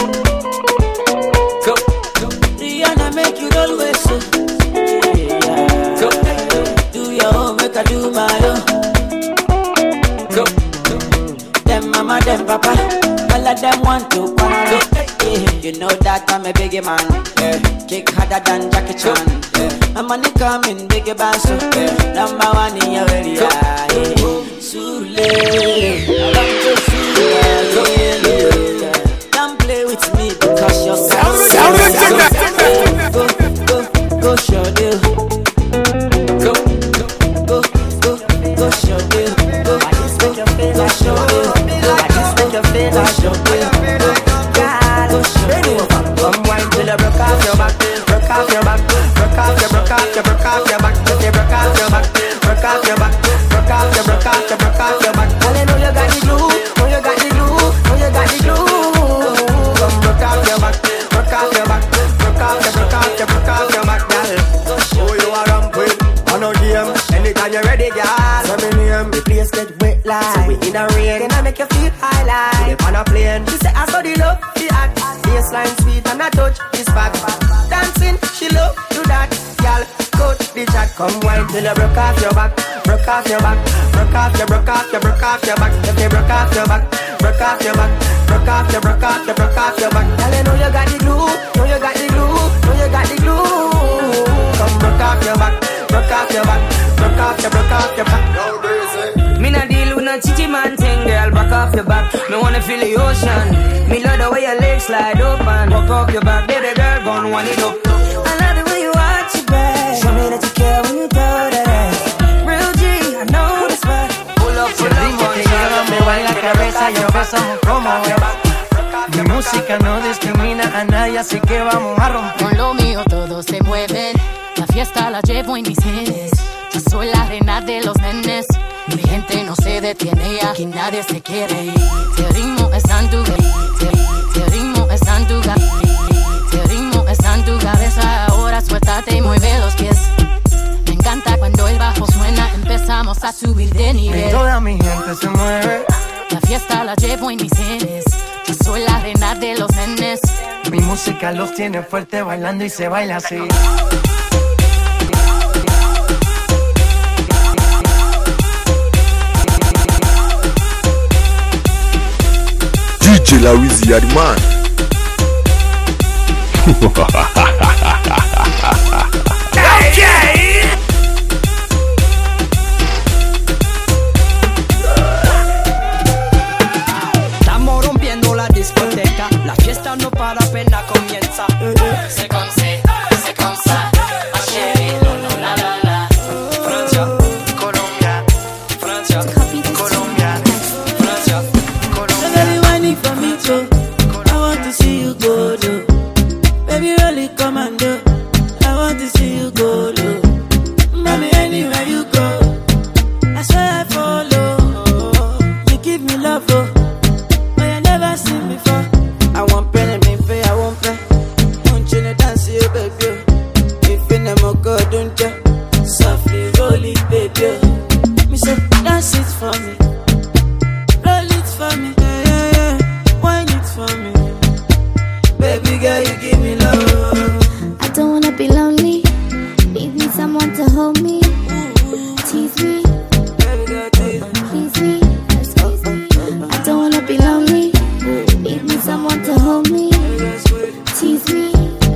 Go, go. Rihanna make you always so. Yeah. Go, do your own, make I do my own. Go, go. Them mama, them papa, all of them want to go. Yeah. You know that I'm a biggie man. Yeah. Kick harder than Jackie Chan. Yeah. I'm money coming, biggie bass. Yeah. Number one in your area. Yeah. Sule, come to Sule. Don't play with me because you're go show deal. Go show deal. Go show deal. Come wine till you broke off your back, broke off your back, broke off your, broke off your, broke off your back, broke off your back, broke off your back, broke off your, broke off your, broke off your back. Girl, you know you got the glue, know you got the glue, know you got the glue. Come broke off your back, broke off your back, broke off your, broke off your, broke off your back, girl. Oh, you are ramp with, on no game. Anytime you're ready, girl. Let me name. The place get wet like, so we in a rain. Then I make you feel high like, on a plane. She say I saw the love, the act. Baseline sweet and I touch this back. Dancing, she she love to that. Girl, cut the chat, come wine till you broke off your back, broke off your back, broke off your, broke off your, broke off your back. If you broke off your back, broke off your back, broke off your, broke off your, broke off your back. Girl, you know you got the glue, know you got the glue, know you got the glue. Come broke off your back, broke off your back, broke off your, broke off your back. Me not deal with no chichi man thing, girl. Back off your back, me wanna feel the ocean. Me love the way your legs slide open. Walk off your back, baby girl, gon' want it up. I love the way you watch your back. Show me that you care when you throw that ass. Real G, I know that's right. Pull up, me baila la cabeza y empezamos como es. Mi música no discrimina a nadie, así que vamos a romper. Con lo mío todos se mueven. La fiesta la llevo en mis genes. Yo soy la reina de los nenes. Mi gente no se detiene, aquí nadie se quiere ir. Si el ritmo está en tu si el ritmo está en tu si el ritmo está en tu cabeza, ahora suéltate y mueve los pies. Me encanta cuando el bajo suena, empezamos a subir de nivel. Toda mi gente se mueve. La fiesta la llevo en mis genes. Yo soy la reina de los nenes. Mi música los tiene fuerte bailando y se baila así. DJ La Weezy, you're the man. Okay. Estamos rompiendo la discoteca, la fiesta no para, apenas comienza. C'est comme ça, ma chérie, non, la la la. Francia, Colombia, Francia, Colombia, Francia, Colombia. Baby, whining for me too. I want to see you go low. Baby, really come and do. I want to see you go low. Mommy, anywhere you go, I swear I follow. You give me love, oh, but I never seen before. I want pen and me pay, I won't pay. Don't you know dance, you baby? If you never go, don't you? Softly roll it, baby. Me say dance it for me, roll it for me, yeah, yeah, yeah. Wine it for me, baby girl, you give me love. I don't wanna be lonely. Need someone to hold me. Tease me. Please me. Excuse me. I don't wanna be lonely. Need someone to hold me. Tease me.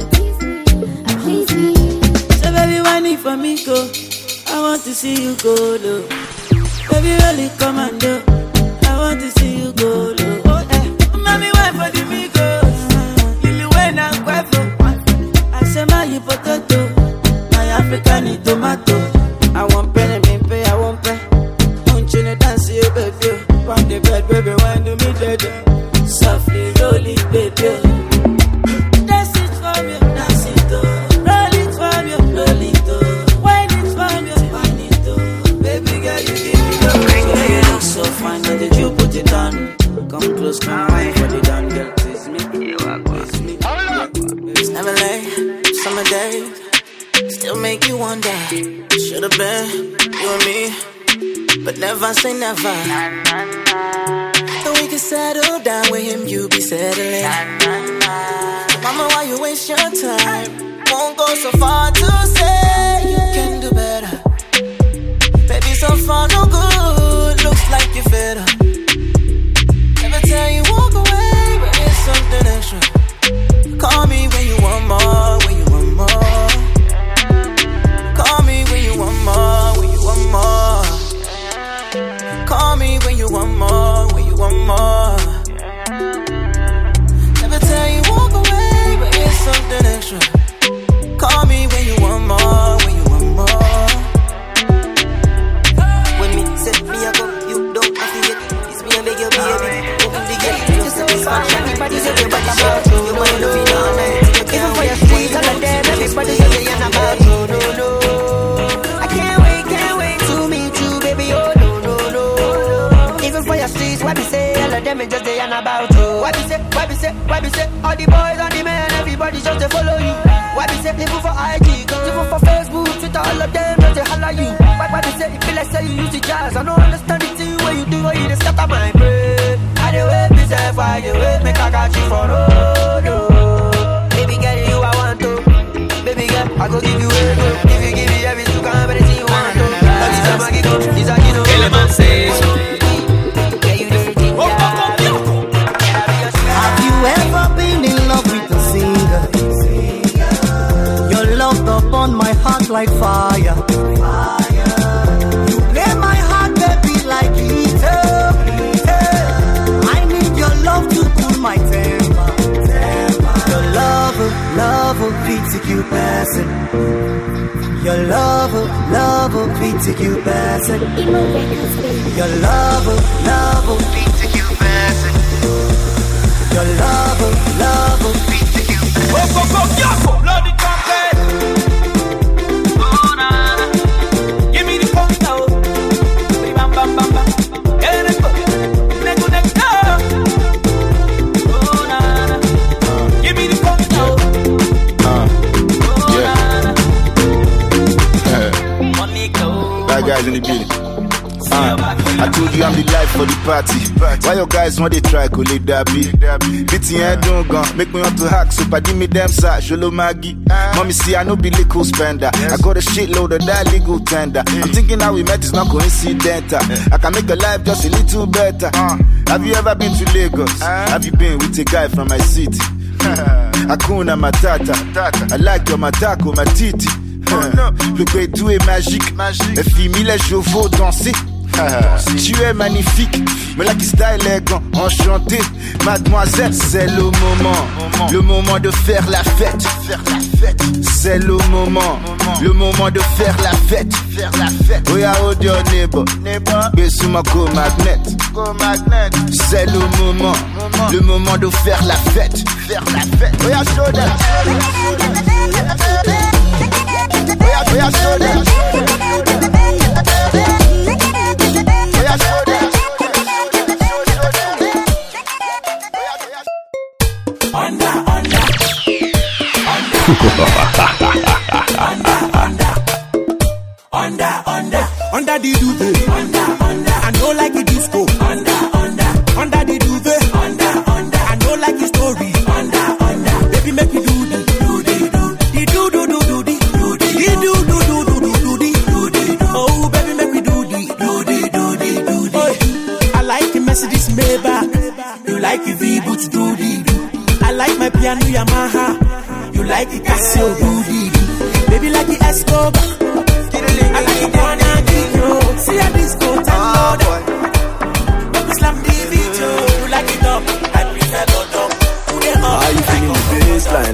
Please me. So baby, whining for me, go. I want to see you go low. Baby, really come and do. I want to see you go low. Oh, eh. Mommy, wait for the amigos. Lily, when I'm grateful. I say my potato, my African tomato. I want pen and me pay, I won't pay. Don't you know dance, you baby? On the bed, baby, wine to me, baby. Softly roll it, baby. Dance it for me, dance it, oh. Roll it for me, roll it, oh. Wine it for me, wine it, oh. Baby girl, you give me love. You look so fine, now did you put it on? Come close, come wine for the down, girl. Kiss me, kiss me. It's never late, summer day. Still make you wonder. Should've been you and me, but never say never. So we can settle down with him, you be settling. Mama, why you waste your time? Won't go so far to say you can do better. Baby, so far no good. Looks like you're fed up. Never tell you walk away, but it's something extra. Call me when you want more, when you want more. Call me when you want more, when you want more. Call me when you want more, when you want more. Never tell you walk away, but it's something extra. Call me when you want more, when you want more. When me set me up, you don't have to get. It's me, I make your baby. Open the gate, just a piece of everybody say you're about you. You might love it all night. You can't wait to see all of them. Everybody say you're not about you, no, no. I can't wait to meet you, baby, oh, no, no, no. Even for your streets, what we say, all of them is just they ain't about you. What we say, what we say, what we say, all the boys and the men, everybody just to follow you. What we say, even for IG, even for Facebook, Twitter, all of them just to holler you. What we say, it feel like say you use the jazz. I don't understand it too, what you do, what you just scatter my brain. I do wait, myself, why you wait, make I got you for road, oh. Baby girl, you I want to. Baby girl, I go give you everything. If you give me everything, you can have everything you want. That's a magic, it's a kid. Element says. Have you ever been in love with a singer? Your love upon my heart like fire. You play my heart, baby, like heater. I need your love to cool my temper. Your love, PTQ person. Your love, PTQ person. Your love, PTQ person. Your love, PTQ person. Go, bloody trumpet. Oh, na, na. Give me the conga, oh. Bam, bam, bam, bam. Yeah, let's go. Let's go, let's go. Oh, na, na. Give me the conga, oh. That guy's in the building. I told you I'm the life for the party. Why your guys want they try to leave that beat? Beating head don't go, make me want to hack. So I give me them side, Sholo Maggie. Mommy see I know be legal spender. I got a shitload of that legal tender. I'm thinking how we met is not coincidental. I can make a life just a little better. Have you ever been to Lagos? Have you been with a guy from my city? Hakuna Matata. I like your matako, ma titi. Le pétou est magique. Les filles, les chevaux danser. Tu es magnifique, mais la qui style élégant, enchanté. Mademoiselle, c'est le moment de faire la fête. C'est le moment de faire la fête. Oh yeah, hold your neighbor, Besuma go magnet. C'est le moment de faire la fête. Oh yeah, show them. Oh yeah, show them. Under the duvet, I know like the disco. Under the duvet, I know like the story. Baby, make me do the oh, baby, make me do the. I like the Mercedes Maybach. You like the V-Boots, do the. I like my piano Yamaha. You like the Casio, do the. Baby, like the Escobar. I like the Bonagino. See how this go tango down. Don't slam the video. You like it up. I prefer go down. How you feeling the baseline,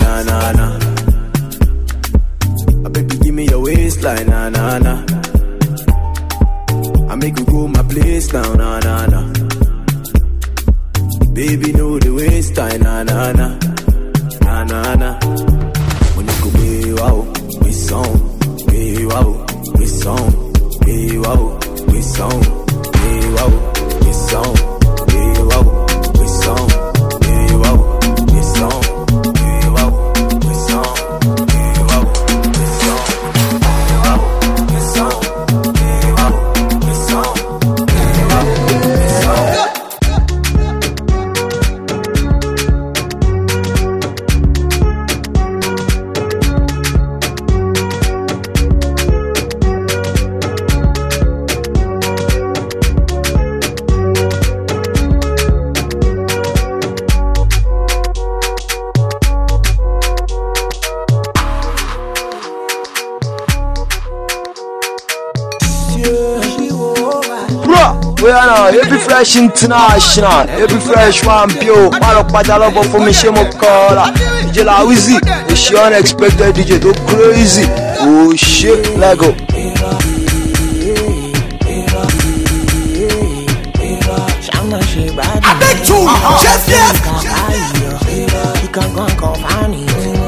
na. Baby, give me your waistline, na. I make you go my place now, na. Baby, know the waistline, na. When you go way wow, we song, way wow, we song, way wow, we song, way wow, we song, way wow, we song, way wow, we song, way wow, we song, way wow, we song, way wow, we song, way wow, we song, way wow, we song. We are now Every Fresh International, Every Fresh One Pure. Malo Patalabo for me, Shemo Kola. DJ La Wizzy, she unexpected DJ, go crazy. Oh shit, let go. I beg you, yes. You can go and call Fanny.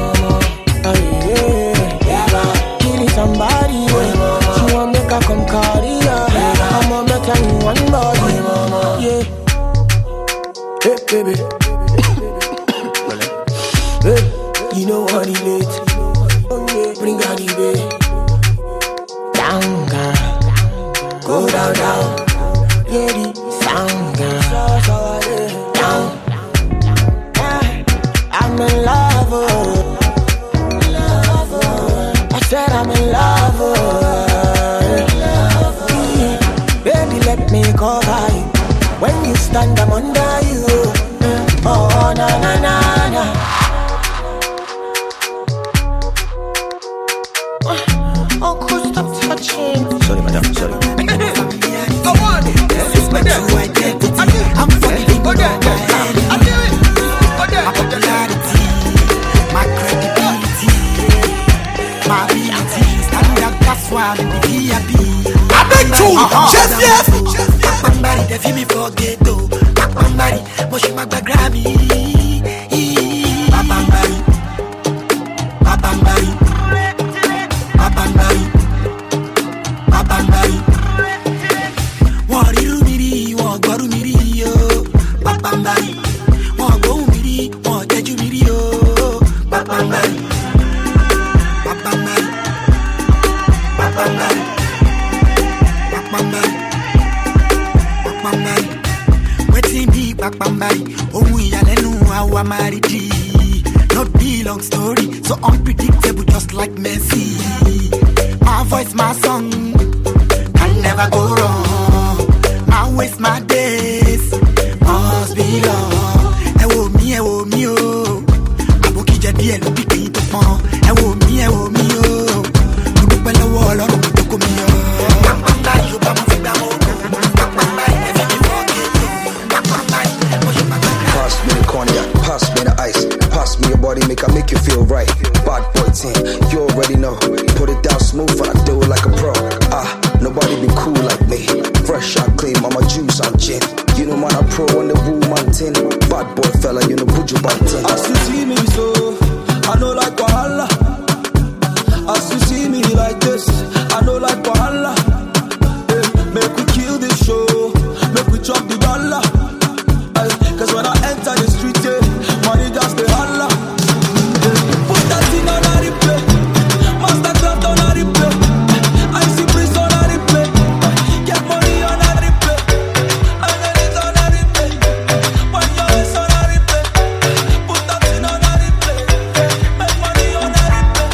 Killing somebody, she want make her come carry her. I'ma make her new one body, yeah. Hey baby, hey, you know what he late. Bring her the bay. Down, girl, go down, down. Yeah, the sound, girl. Down. I'm in love, I stand, I'm under you. Oh, na na na na. Uncle, stop touching. Sorry, madam, sorry. I want it. This is my true identity. I'm fucking my popularity, my credibility, my ability. Stand up, that's why I'm in the VIP. I beg you, chef, yes. Somebody, they feel me for ghetto. Somebody, push my Grammy. Babambari, babambari, babambari, babambari. Wariru miri, wagwaru miri yo. Babambari, wago miri, wageju miri yo. Babambari, babambari, babambari, babambari. Waiting me back Bambari. Oh, we are no our married. Not be long story, so unpredictable, just like Messi. My voice, my song, can never go wrong. I waste my days, must be long. Oh, me, oh. Aboki jadi elo biki to pon. Oh, me, oh. You put the wall on the comio. Bambari, you bam fi bam. Pass me the cognac, pass me the ice, pass me your body, make you feel right. Bad boy team, you already know. Put it down smooth and I do it like a pro. Nobody be cool like me. Fresh and clean, I'm a juice and gin. You know man, I pro on the woman tin. Bad boy fella, you know buju bantin. As you see me so, I know like Wahala. As you see me like this, I know like Wahala. Make we kill this show, make we chop the dollar. Cause when I enter the street, money just the holla. Put that thing on a replay, Mastercraft on a replay, Icy Breeze on a replay, get money on a replay, and then it's on a replay, when your ass on a replay, put that thing on a replay, make money on a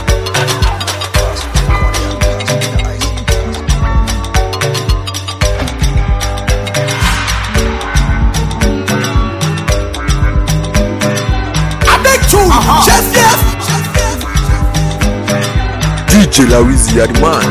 Chef, yes. DJ Lawizi, you're the man.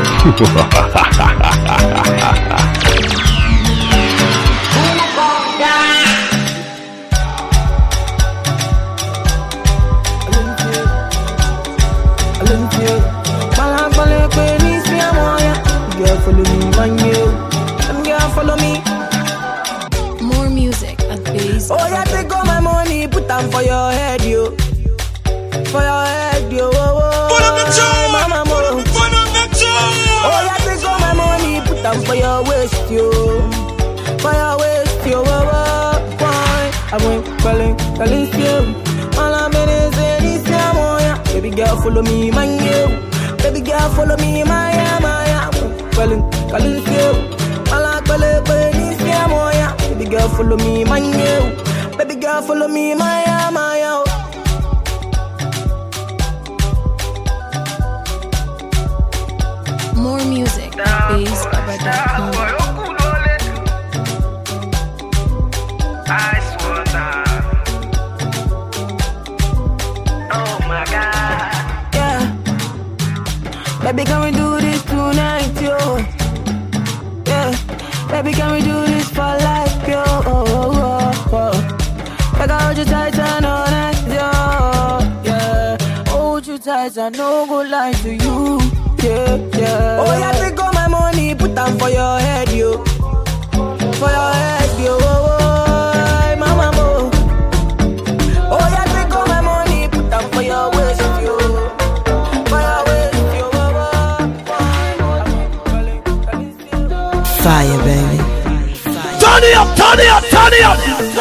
Follow me. More music at Base. Oh, yeah, take all my money, put them for your head, yo. For your head, yo. Put on the job, mama, put on the job. Oh, yeah, take all my money, put them for your waist, yo. For your waist, yo. Why? I went calling, you. All I'm in is this, yeah. Baby girl, follow me, man, yo. Baby girl, follow me, my. Calling, you. All I'm calling, baby girl, follow me, my. Baby girl, follow me, my. More music at BaseBaba.com. Oh my God. Yeah. Baby, can we do this tonight, yo? Yeah. Baby, can we do this for life, yo? Like I hold you tight and all night, yo. Yeah. Hold you tight and no go lie to you. Yeah. Oh, yeah, take all my money, put them for your head, yo. For your head, yo. Mama, mo. Oh, yeah, take all my money, put them for your waist, yo. For your waist, yo. Fire, baby. Turn it up, turn it up, turn it up.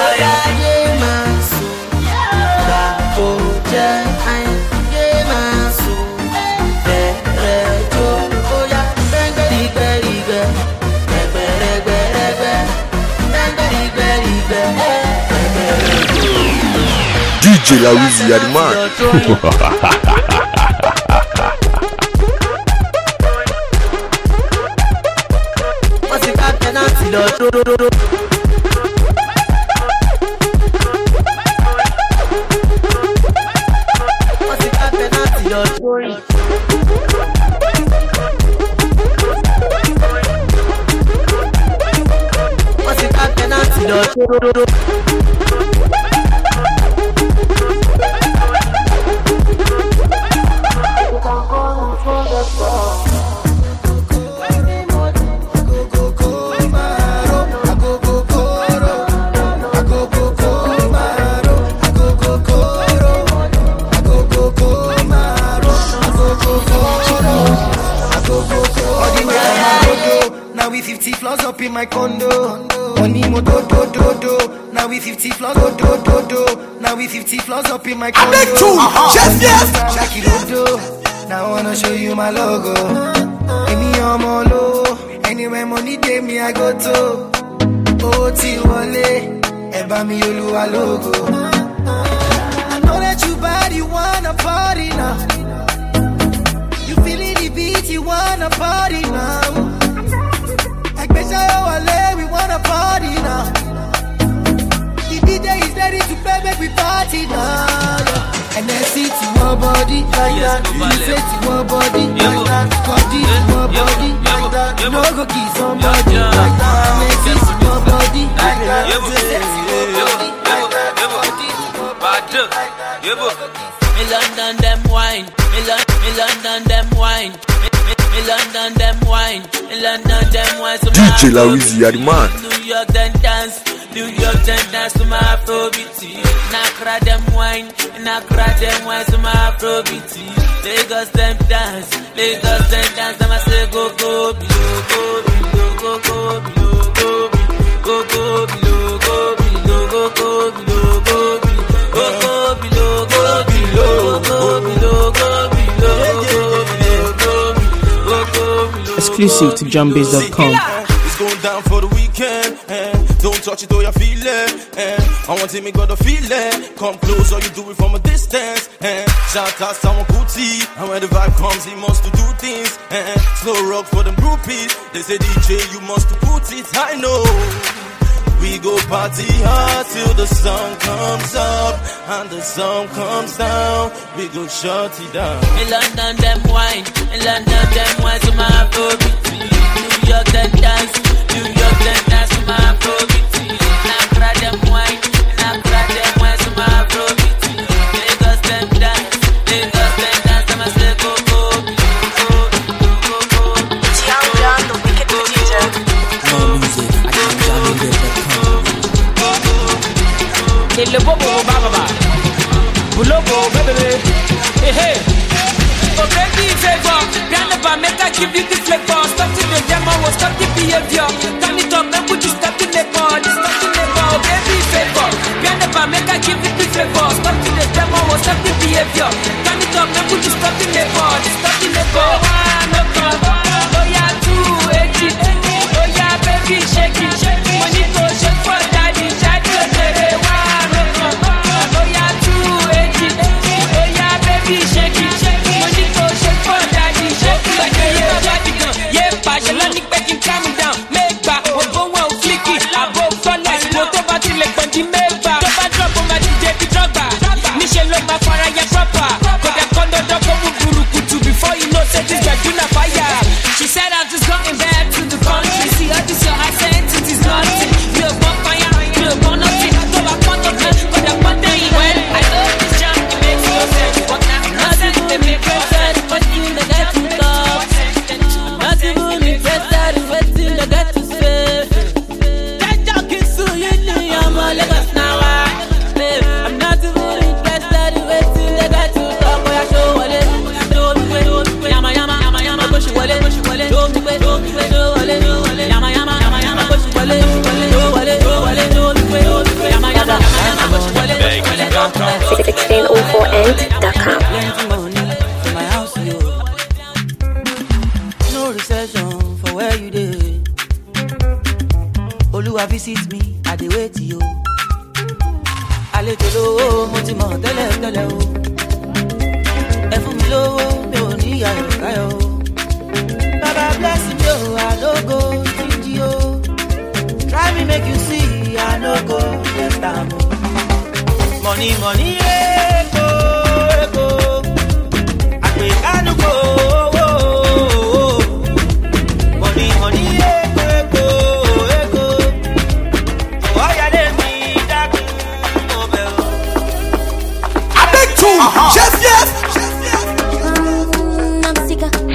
DJ Lawizi, you're the man. your story. What's it happening to your story? Now we 50 floors up in my condo. Money mo do. Now we 50 floors do. Now we 50 floors up in my condo. Yes. Now I wanna show you my logo. Give me your molo. Anywhere money day me I go to. Oh ti wale, eba mi Oluwa logo. I know that you bad, you wanna party now. You feeling the beat, you wanna party now. We wanna party now. The DJ is ready to play, make we party now. And then see to one body like that. You say to one body like that. Body to one body like that. No go kiss somebody like that. And then see to one body like that. You say to one body like that. Body to one body like that. Me London them wine. Me London them wine. Me London them wine. Me London them wine. So DJ Lawizi, you are the man. New York then dance. New York then dance to my Afrobeat. Nakra them wine. Nakra them wine to my Afrobeat. Lagos them dance. Lagos them dance. Them I say go go below, go below, go go below, go below, go below, go below, go below, go below. Exclusive to JohnBase.com. It's going down for the weekend. Don't touch it though you feel it. I want to make God feel it. Come close or you do it from a distance. Shout out someone Gucci. And when the vibe comes, he must to do things. Slow rock for them groupies. They say DJ, you must put it. I know. We go party hard till the sun comes up and the sun comes down. We go shut it down. In London them wine, in London them wine to my Afrobeat. New York them dance, New York them dance to my Afrobeat. Nakra them wine, Nakra them wine to my Afrobeat. Lagos them dance, Lagos them dance. Them I say go go go go. John, the wicked producer. More music at JohnBase.com. Le bobo baba bulobo bebe hey oh baby favor bien never make I give you the flavor stop to the demo or stop the behavior turn it up and put you stop in the body oh baby favor bien never make I give you the flavor stop to the demo or stop the behavior turn it up and put you stop in the body no problem oh yeah 280 oh yeah baby shake it money to shake for daddy shake it shake it, money go shake for daddy, shake it like a yeah, passion, let me back and calm down. Make back, we'll go on flicky. I broke for life, no to battle like Bundy make back. Top and drop on my DJ, be drop back. Michelle look my fire, yeah, proper. Got that condo drop on Burukutu before you know, say this guy do not fire. She said, I'm just going back to the country. See her, this your accent, it is nothing. You have one fire, you have one nothing. So I want to cut that one day. Well, I love this jam, it makes no sense. But now, they make no sense, but you the get to talk. I'm not even interested in waiting the get to say. That talking so you know I'm all Lagos now. I'm not even interested in waiting the get to talk. Boy, I show wale, yama yama yama yama, push wale, show me show wale, yama yama yama yama, push wale, show me yama yama yama, push wale. 1604end.com. Recession for where you did. Oluwa visit me, I dey wait you. Àlejò lówó, mo ti mọ̀ tẹ́lẹ̀ o. Ẹ fún mi lówó, mi ò ní ayọ̀ káyọ̀ o. Baba bless me o, I no go stingy o. Try me make you see, I no go get am o. Money, eko. I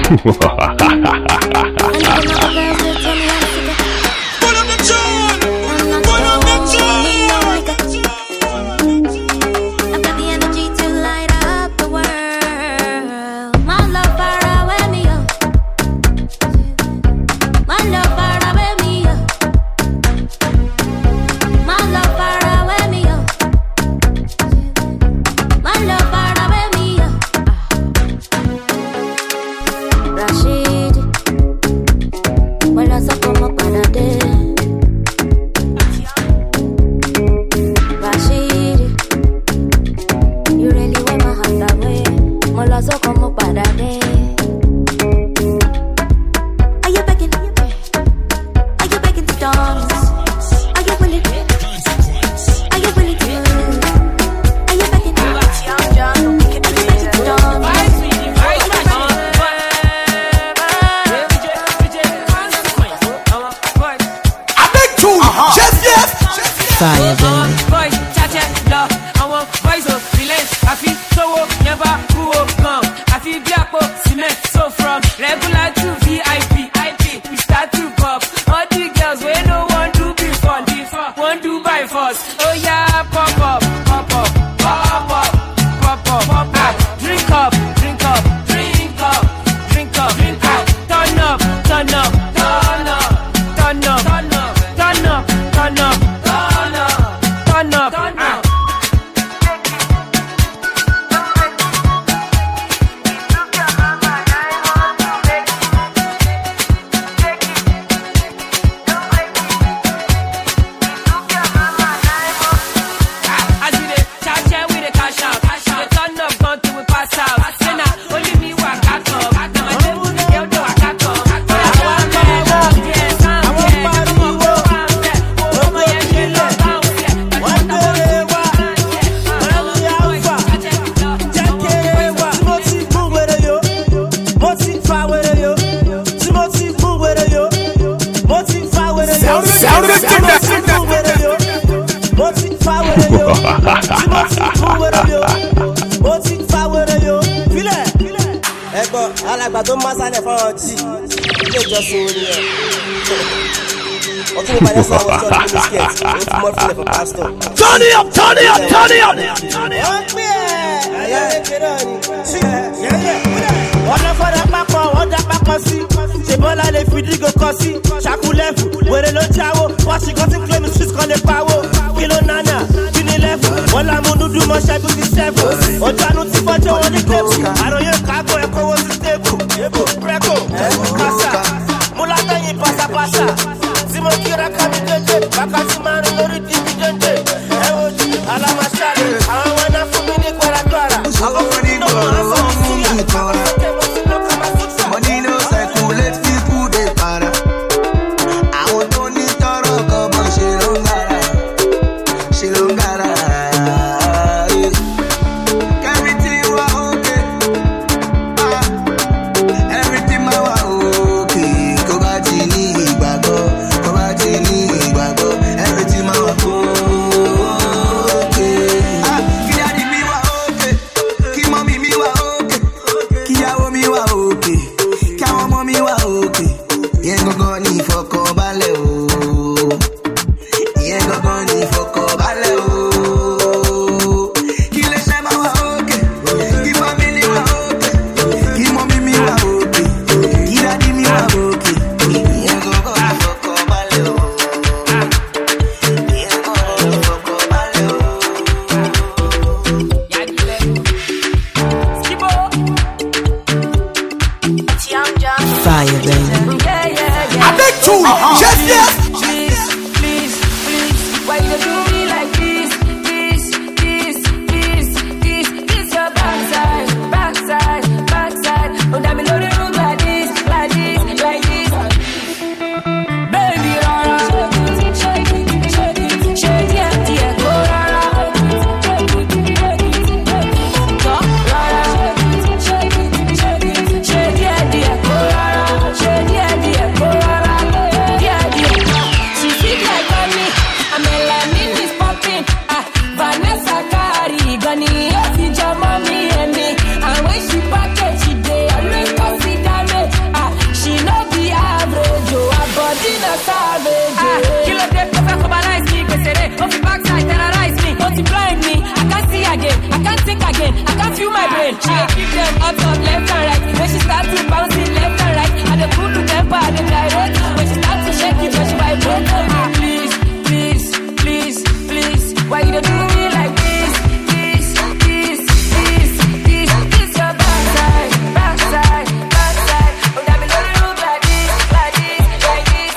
Fire, baby. Voice, chacha, love. I want voice of relent. I feel so never who will come. I feel black cement. So from regular to VIP, we start to pop. All the girls we no want to be fun. Want to buy first. Oh yeah, pop up, pop up, pop up, pop up, pop up. Drink up, drink up, drink up, drink up, drink up. Turn up, turn up, turn up, turn up, turn up, turn up, turn up. Turn up, turn up. As we dey chat we dey cash out. They turn up, gone till we pass out. Say na only me waka come. Na my table the girl dey waka come. Ẹ̀gbọ́n alàgbà tó máa sálẹ̀ fọ́nrán tí ilé ìjọsìn orí ẹ̀. Ọtún ìpàdé sọ àwọn ìjọ ní skẹ̀t ó fi mọ́ fílẹ̀ fún pásítọ̀. Turn it up, turn it up, turn it up. Wọ́n pè é ẹ̀yà kékeré ni. Ọ̀nà fọ́dà pápọ̀ wọ́n dá pápọ̀ sí. Ṣèbọ́lá lè fi dígò kọ sí. Ṣàkúlẹ̀fù wèrè ló jáwó. Washington claim street kan lè pawó. Kìló nánà kí ni lẹ́fù. Wọ́n lámú dúdú mọ́ ṣẹ́gun ti ṣẹ́fù. Ojú àánú ti fọ́jọ́ wọn ní tébù. Àròyé kágò ẹ̀kọ́ wo sí tébù. Èbò rẹ́kò kásá. Múlátẹ́yìn pásápásá. Tí mo kíra ká mi dédé. Wákàtí márùn lórí dìbí dédé. Ẹ wo ju alámàṣálẹ̀. Àwọn wọn náà fún mi ní gbàràgbàrà. Àwọn wọn ní gbàràgbàrà. Money no circulate, people they para. I want to need to rock up, but she don't gotta. Everything was okay. She dey keep them up left and right. When she start to bounce it left and right, and the cool temper, the direct. When she start to shake it, when she vibrate, please, please, please, please. Why you don't do me like this? This your backside, backside, backside. Oh, that be looking look like this, like this, like this.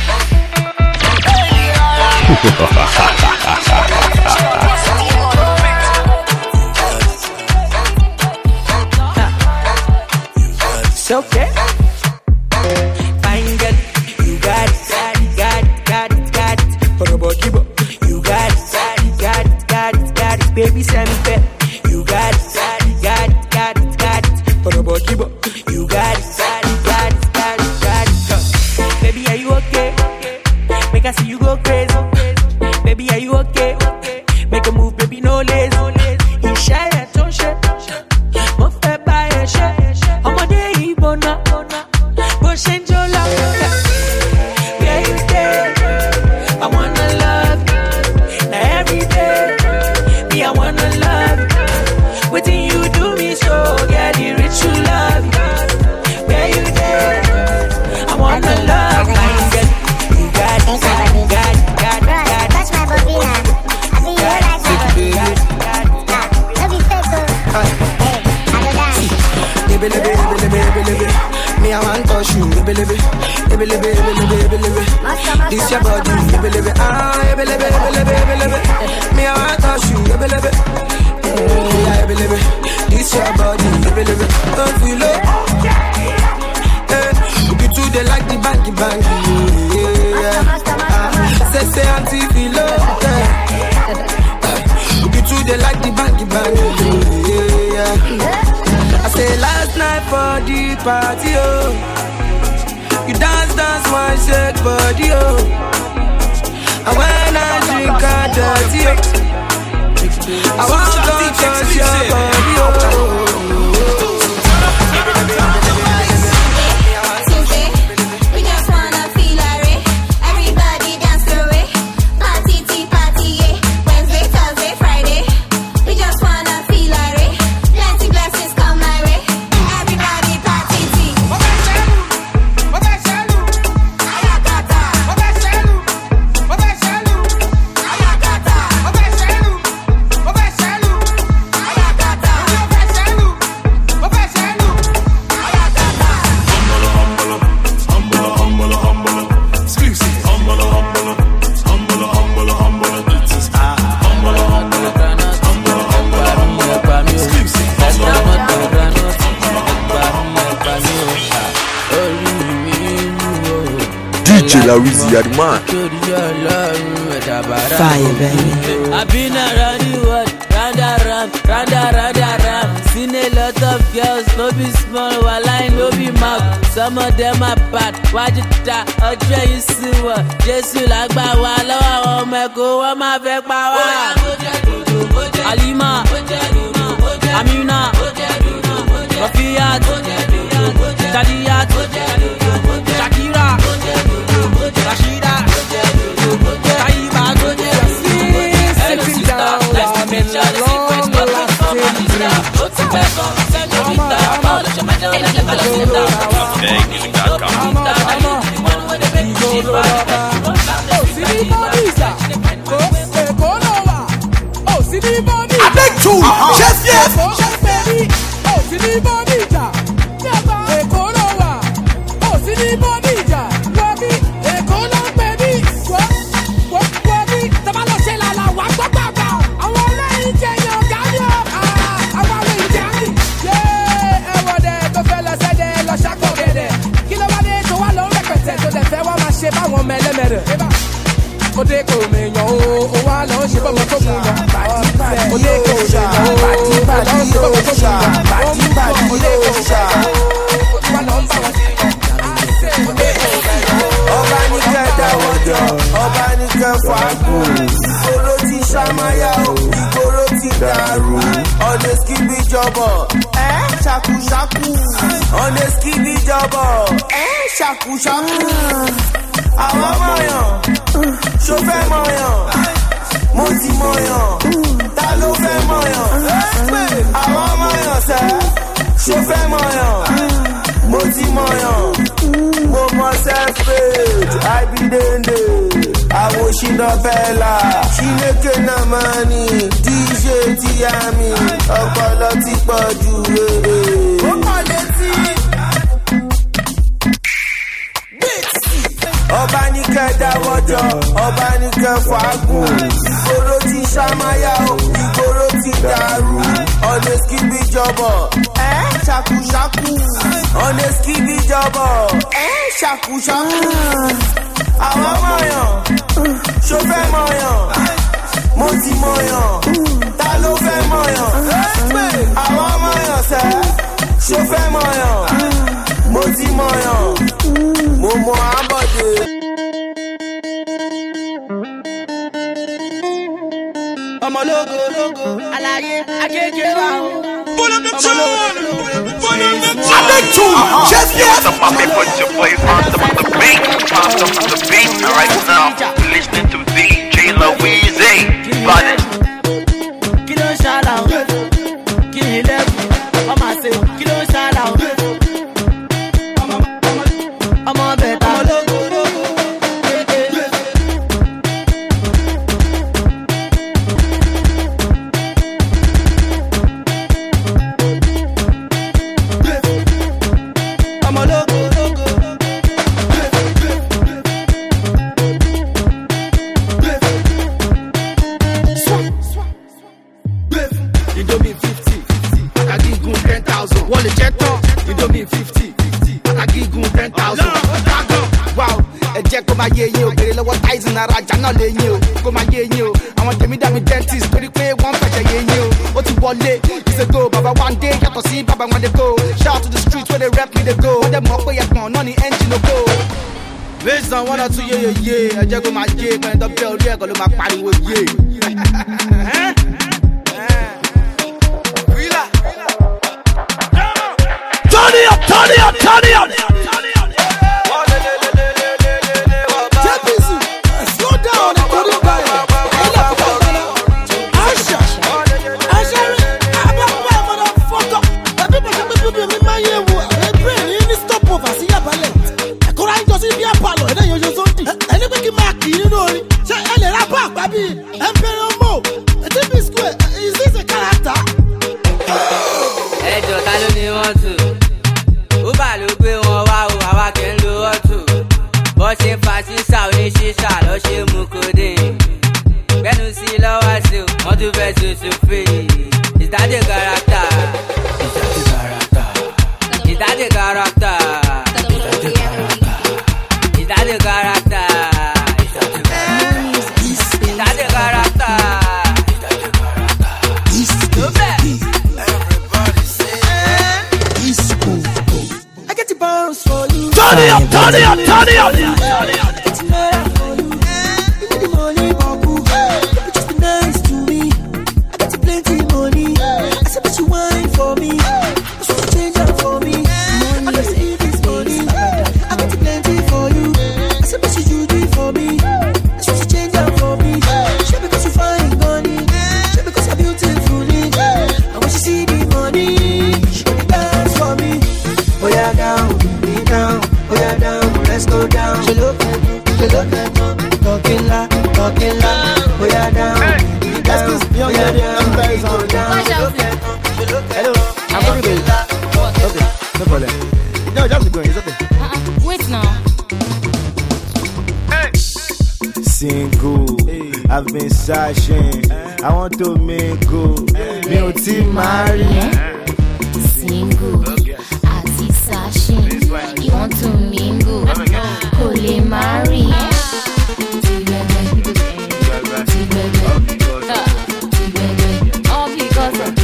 It's okay. Fine girl, you got it, got it. For a bokibo, you got it, got it. Baby, send me pet. You got it, got it. For a bokibo, you got it, got it. Baby, are you okay? Make I see you go crazy. Baby, are you okay? Make a move, baby, no lazy. You shy, don't share. Mo fẹ́ bá ẹ ṣe. Ọmọdé yìí bọ̀nà. Bó ṣe ń jó lọ. Where you stay? I wanna love you. Now every day, me I wanna love you. Wetin you do me so, get the rich to love you. Where you stay? I wanna love you. You got it, got it. Touch my bobina. I think you like my bobina. Don't be fake though. Hey, I go dance. Me I want touch you, baby. This your body, baby. Me I want touch you, baby. This your body, baby. Don't feel it. You two they like the bangy. Say auntie feel it. You two they like the bangy. I say last night for the party, oh. You dance, one shake body, oh. And when I drink a dirty, oh. I want to touch your body, oh. We just wanna feel alright. Everybody dance the way. Party, yeah. Wednesday, Thursday, Friday. We just wanna feel alright. Plenty blessings come my way. Everybody party, DJ Lawizi, you're the man. Fire, baby. I've been around the world, round and round. Seen a lot of girls, no be small, while I no be mouth. Some of them are bad. Watch it down, I'll try you see what. Jesus like Bawala, oh my go, I'm a big Bawa. Alima, Amina, Rafiat, Tadiyat, Shakira, Rashida, Taiba, sitting down, mo ti mọ̀yàn, ta ló fẹ́ mọ̀yàn? Àwọn mọ̀yàn sẹ́, ṣó fẹ́ mọ̀yàn? Mo ti mọ̀yàn, mo mọ self-made, I be dende. Àwọn Shindabella, Chineke Namani, DJ Tiami, ọpọlọ ti pọ̀ jù ó kọ́ létí. Ọba ní kẹ́ dáwọ́jọ́, ọba ní kẹ́ fàágùn. Ìgboro ti ṣàmáyà o, ìgboro ti dàrú. Ọ̀nà skibi jọbọ̀, ṣàkúṣàkú. Ọ̀nà skibi jọbọ̀, ṣàkúṣàkú. Àwọn mọ̀yàn, ṣó fẹ́ mọ̀yàn? Mo ti mọ̀yàn, ta ló fẹ́ mọ̀yàn? Àwọn mọ̀yàn sẹ́, ṣó fẹ́ mọ̀yàn? Mo ti mọ̀yàn, mo mọ àbọ̀dé. Ọmọ lógo lógo, àlàyé akéèké wa o. Pull up the tune! Pull up the tune! I make two! Just yes! The puppet puts your place on top of the beat. On top of the beat. And right now, listening to DJ Louise. Got it. Kí ló ń ṣàlà o? Kí ni lẹ́kùn? Ọmọ àṣẹ, kí ló ń ṣàlà o? Ọmọ bẹ̀ta. Ọmọ lógo lógo. Arajà náà lè yín o, kó máa yé yín o. Àwọn tèmi dàbí dentist torí pé wọ́n fẹ̀jẹ̀ yé yín o. Ó ti wọlé, it's a go, baba one day yàtọ̀ sí baba wọn dey go. Shout to the streets where they rap me dey go. Wọ́n dẹ̀ mọ̀ pé ẹ̀pọ̀n náà ni engine ló go. Based on one or two yé, ẹ jẹ́ kó máa yé, kọ́ni tó bẹ́ orí ẹ̀kọ́ ló máa pariwo yé. Turn it up, turn it up, turn it up! Turn it up, turn it up! I've been searching, I want to mingle, mi ò tí marry. Single, àti searching, you want to mingle, kò lè marry. All because of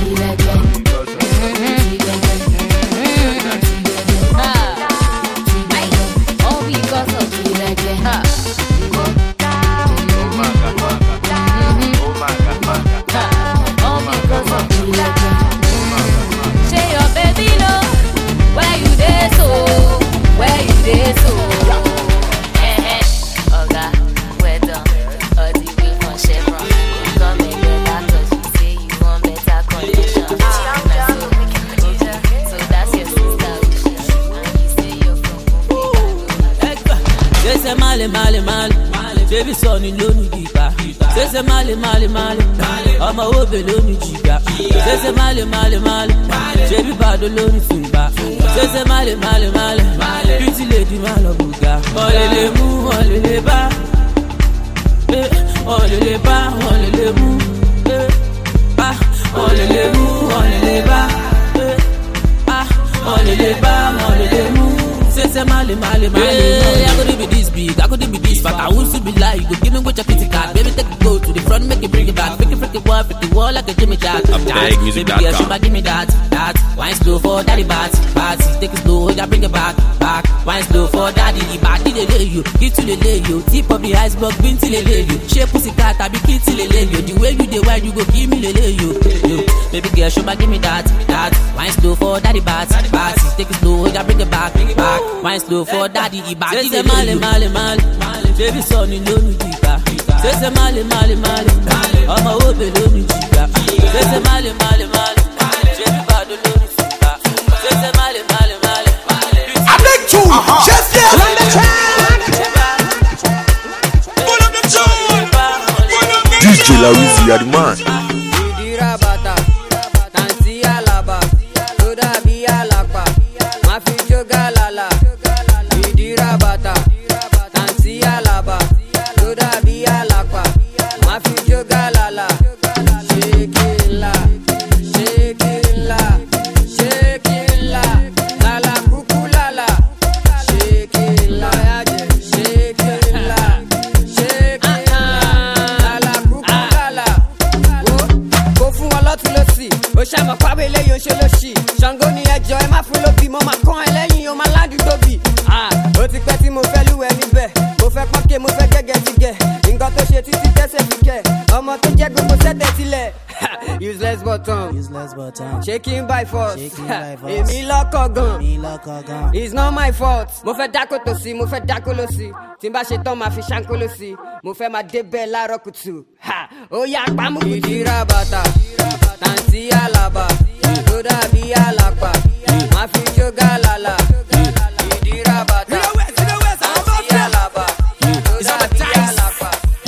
Say your baby no male, baby sonny lónìí giga. Say male, ọmọ obe lónìí giga. Say male, baby bado lónìí tumba. Say male, beauty lady malo buga. Olele mu, olele ba, olele ba, olele mu, olele mu, olele ba, olele ba, olele mu. Say male. I could be this big, I could be this fat. I won't be like you. Give me what your kitty cat. Baby, take it go to the front, make it bring it back. Make it freaky wall like a Jimmy Jack. Baby girl, she might give me that. Wine slow for daddy bat. Take it slow, yeah, bring it back. Wine slow for daddy, body they lay you. Get to the lay you. Tip of the iceberg, bin till they lay you. Shape pussy cat, I be kid till they lay you. The way you the wine, you go give me the lay you. Baby girl, she might give me that. Wine slow for daddy bat. Take it slow, yeah, bring it back. Wine slow for daddy, body they lay you. Male, baby sonny lónìí giga. Say male, ọmọ obe lónìí giga. Say male, baby bado lónìí giga. Say male. I make two, just yes. On the track. DJ Lawizi, you are the man. Idira bata, Nancy Alaba, Toda bi alapa, Mafi joga lala. Idira bata, Nancy Alaba, Toda bi alapa, Mafi joga lala. Shake it la, lala kuku lala. Shake it la, lala kuku lala. Go fún wọn lọ́tún lọ́sì, ó ṣàmọ̀ pàbí eléyìí ó ṣe lọ́sì. Ṣàngó ni ẹjọ́ ẹ má fún lóbi, mo máa kán ẹ lẹ́yìn, ó máa ládùúgbò bì. Ó ti pẹ́ tí mo fẹ́ lúwẹ̀ níbẹ̀, mo fẹ́ pọ́nkẹ́, mo fẹ́ gẹ́gẹ́ ti gẹ̀. Nǹkan tó ṣe títí tẹ́sẹ̀ fi kẹ̀, ọmọ tó jẹ́ gbogbo sẹ́tẹ̀ sílẹ̀. Useless button, shaking by force. Èmi lọ́kọ̀ gan, it's not my fault. Mo fẹ́ dákó tó sí, mo fẹ́ dákó ló sí. Tí n bá ṣe tán, máa fi ṣáńkó ló sí. Mo fẹ́ máa débẹ̀ láàárọ̀ kùtù. Ó yá pàmò. Ìdíra bàtà, Nancy Alaba, tó dàbí àlàpà. Máa fi jógà lálà. Ìdíra bàtà, Nancy Alaba, tó dàbí àlàpà.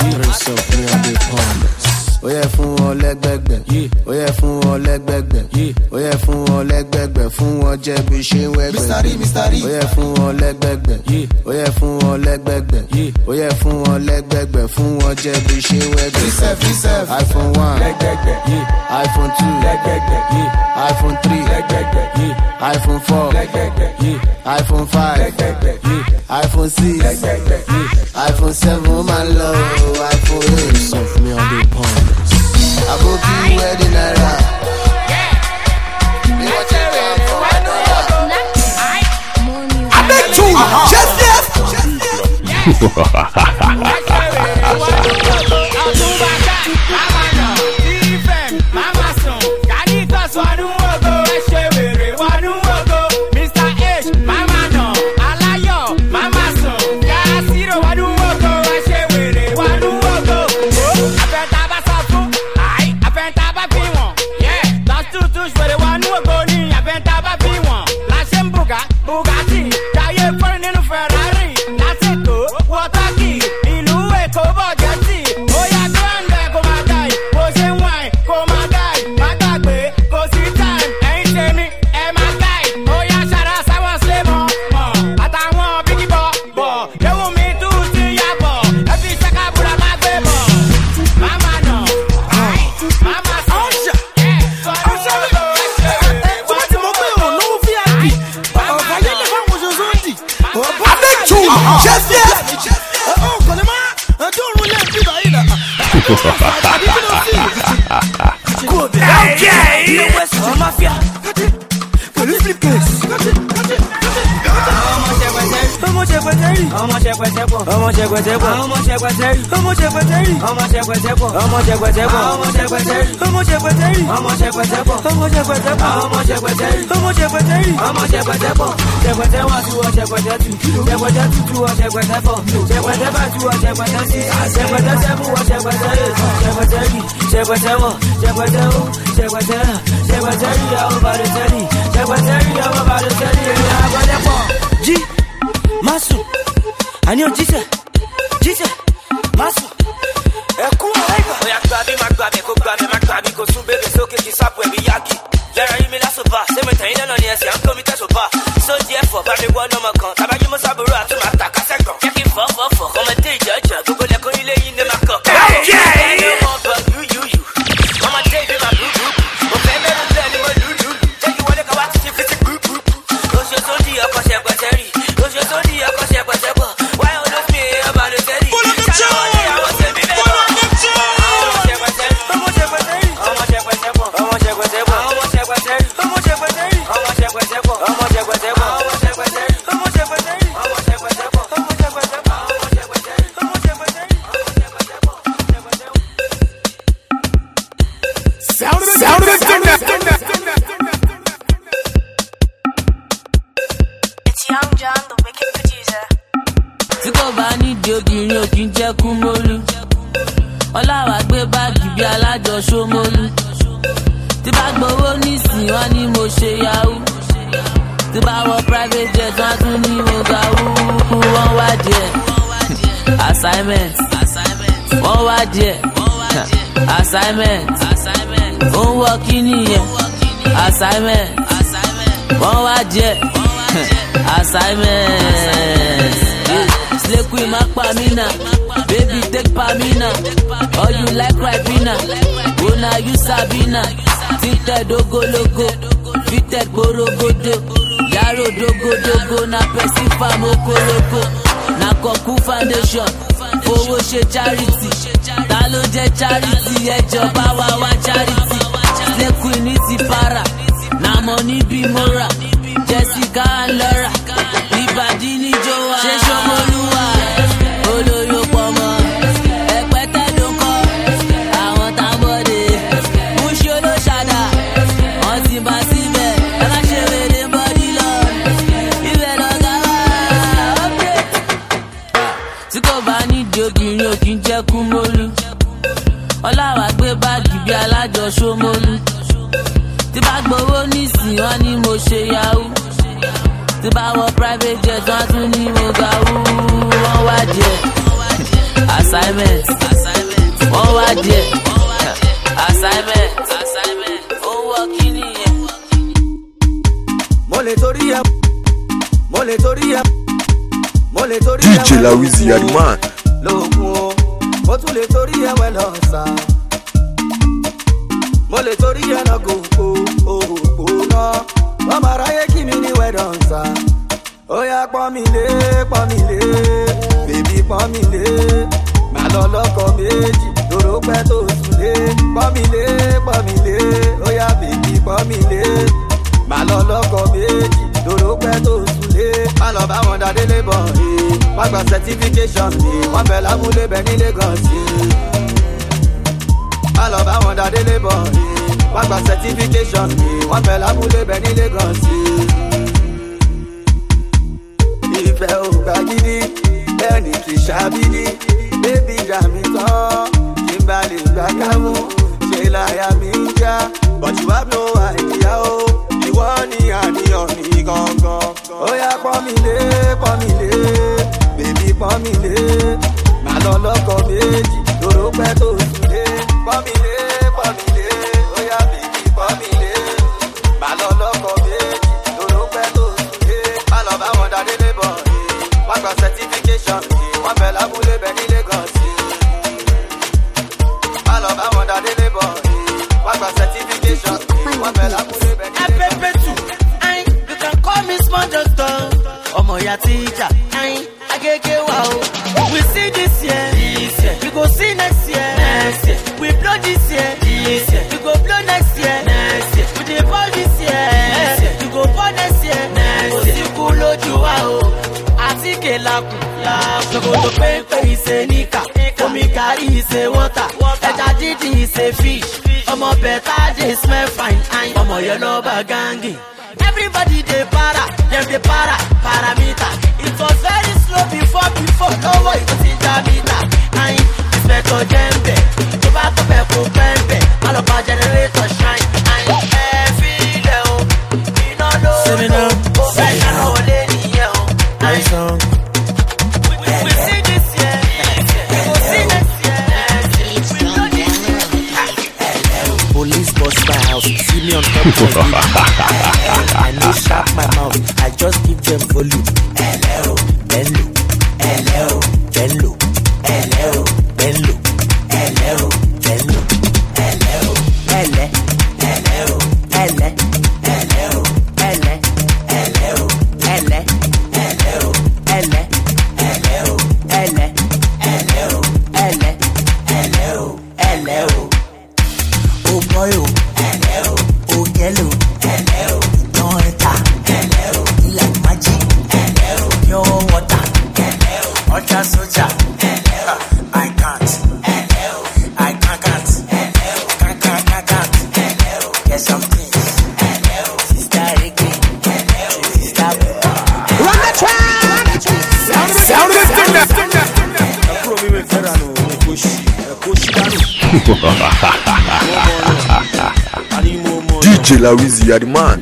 Ó yẹ fún wọn lẹ́gbẹ̀gbẹ̀, ó yẹ fún wọn lẹ́gbẹ̀gbẹ̀, ó yẹ fún wọn lẹ́gbẹ̀gbẹ̀, fún wọn jẹ́ bí ṣe ń wẹ́gbẹ̀. Ó yẹ fún wọn lẹ́gbẹ̀gbẹ̀, ó yẹ fún wọn lẹ́gbẹ̀gbẹ̀, ó yẹ fún wọn lẹ́gbẹ̀gbẹ̀, fún wọn jẹ́ bí ṣe ń wẹ́gbẹ̀. iPhone 1, iPhone 2, iPhone 3, iPhone 4, iPhone 5, iPhone 6, iPhone 7, my love, iPhone 8. Send me on the pond. I go be wedding naira. I make two, just yes. Bugatti, Jaye for nínú Ferrari, lásìkò wọ́tọ́kì, ìlú Èkó bọ̀jẹ̀tì, ó yá gbọ́ndẹ̀ kó máa dáì, bó ṣe ń wáìn kó máa dáì, má gbàgbé kò sí time, ẹ̀yin tèmi ẹ̀ máa dáì, ó yá ṣara sáwọn sílé mọ́, àtàwọn bíkí bọ̀, léwu mi tún ti yá bọ̀, ẹ fi ṣàkàbùrà má gbé bọ̀, máma nà, máma sọ, just yes. G, Masu, I know Jesus. DJ, Masu, Eku Aiba. Oya grab me, go soon baby, so que this up when we yaki. Lera you me la soba, se me tayin lọ ni ẹsẹ̀, I'm coming to soba. So therefore, bá mi wọ́n ọmọ kan, tàbájú mo sábúrò àti màá ta kásẹ̀ kan. Jẹ́ kí n fọ́, ọmọdé ìjọ́jọ́, gbogbo lẹ́kọ̀ọ́ ilé yìí ní ma kọ̀. Assignment. Homework in here. Assignment. One word yeah. Assignment. Slay queen mak pamina. Baby take pamina. Or you like Ribena. Oh now you Sabina. Tinted dogo logo. Fitted borogodo. Yaro dogo na pesifa moko logo. Na Koku Foundation. Fowó ṣe charity. Ta ló jẹ́ charity ẹjọba wa charity. Slay queen ní ti para. Na money bí mora. Jessica and Laura. Ìbàdí ní Joa. Ṣé Ṣọmọlúwa? Olóyò pọ̀mọ́. Ẹ̀pẹ́tẹ́ ló kọ́. Àwọn tábọ̀dé. Múṣí olóṣàdá. Wọ́n ti bá síbẹ̀. Ẹ má ṣe wèrè bọ́dí lọ. Ibẹ̀ lọ́gá wá. Tí kò bá nídìí obìnrin ò kí ń jẹ́ kú mólú. Ọláwà gbé báàgì bí alájọ Ṣómólú. Tí bá gbowó nísìn wọ́n ní mo ṣe yahoo. Tí bá wọ private jet wọ́n tún ní mo ga wọ́n wá díẹ̀. Assignment. Wọ́n wá díẹ̀. Assignment. Ó wọ kí nìyẹn. Mo lè torí ẹ. DJ Lawizi Yariman. Lóògùn o, mo tún lè torí ẹ wẹ̀ lọ́sà. Mo lè torí ẹ lọ gòkó òòpó náà. Wọ́n máa ráyé kí mi ní wẹ̀dọ̀nsà. Ó yá pọ́n mi lé, bèbí pọ́n mi lé. Màá lọ lọ́kọ̀ méjì, lóró pẹ́ tó sùn lé. Pọ́n mi lé, ó yá bèbí pọ́n mi lé. Màá lọ lọ́kọ̀ méjì, lóró pẹ́ tó sùn lé. Má lọ bá wọn dáadé lébọ̀ rí. Wọ́n gba certification rí. Wọ́n fẹ́ lábúlé bẹ ní Lagos rí. Má lọ bá wọn dáadé lébọ̀ rí. Wọ́n gba certification rí. Wọ́n fẹ́ lábúlé bẹ ní Lagos rí. Ìfẹ́ ò gbà gidi, ẹni kì í ṣàbídí. Bébí ìjà mi tán, kí n bá lè gbà kámú. Ṣé láyà mi ń já? But you have no idea o. Ìwọ ni àníyàn ní gangan. Ó yá pọ́n mi lé, bébí pọ́n mi lé. Màá lọ lọ́kọ̀ méjì, lóró pẹ́ tó sùn lé. Pọ́n mi lé, ó yá bébí pọ́n mi lé. Màá lọ lọ́kọ̀ méjì, lóró pẹ́ tó sùn lé. Má lọ bá wọn dáadé lébọ̀ rí. Wọ́n gba certification rí. Wọ́n fẹ́ lábúlé bẹ ní Lagos rí. Má lọ bá wọn dáadé lébọ̀ rí. Wọ́n gba certification rí. Wọ́n fẹ́ lábúlé bẹ ní Lagos rí. You can call me small doctor. Ọmọ ya teacher. Agege wa o. We see this year. We go see next year. We blow this year. We go blow next year. We dey ball this year. We go ball next year. Òsìkú lójú wa o. Àtíkè lakùn. Ṣòkòtò pépé ìṣe níkà. Omi kárí ìṣe wọ́tà. Ẹja dídì ìṣe fish. Ọmọ bẹ̀tà dey smell fine. Ọmọ yẹn lọ bá gángì. Everybody dey para, dem dey parameter. It was very slow before lọ́wọ́ ìkọsíjà mítà. Inspector Jembe, tó bá tó bẹ̀ kó pẹ́ńpẹ́, má lọ bá generator shine. Ẹ fi ilẹ̀ o, iná ló lò, ó fẹ́ ṣàná wọlé nìyẹn o. We see this year, I no sharp my mouth, I just give them volume. Hello, bello, hello, bello, hello, bello, hello, bello, hello, hele, hello, hele, hello, hele, hello, hele, hello, hele, hello, hele, hello, hele, hello, hello. Oh boy, oh, hello, oh yellow, hello, don't enter, hello, like magic, hello, pure water, hello, ultra soldier, hello, I can't, hello, I can't, hello, can't, hello, get some things, hello, sister Ricky, hello, sister run the track, sound of the DJ Lawizi, you are the man.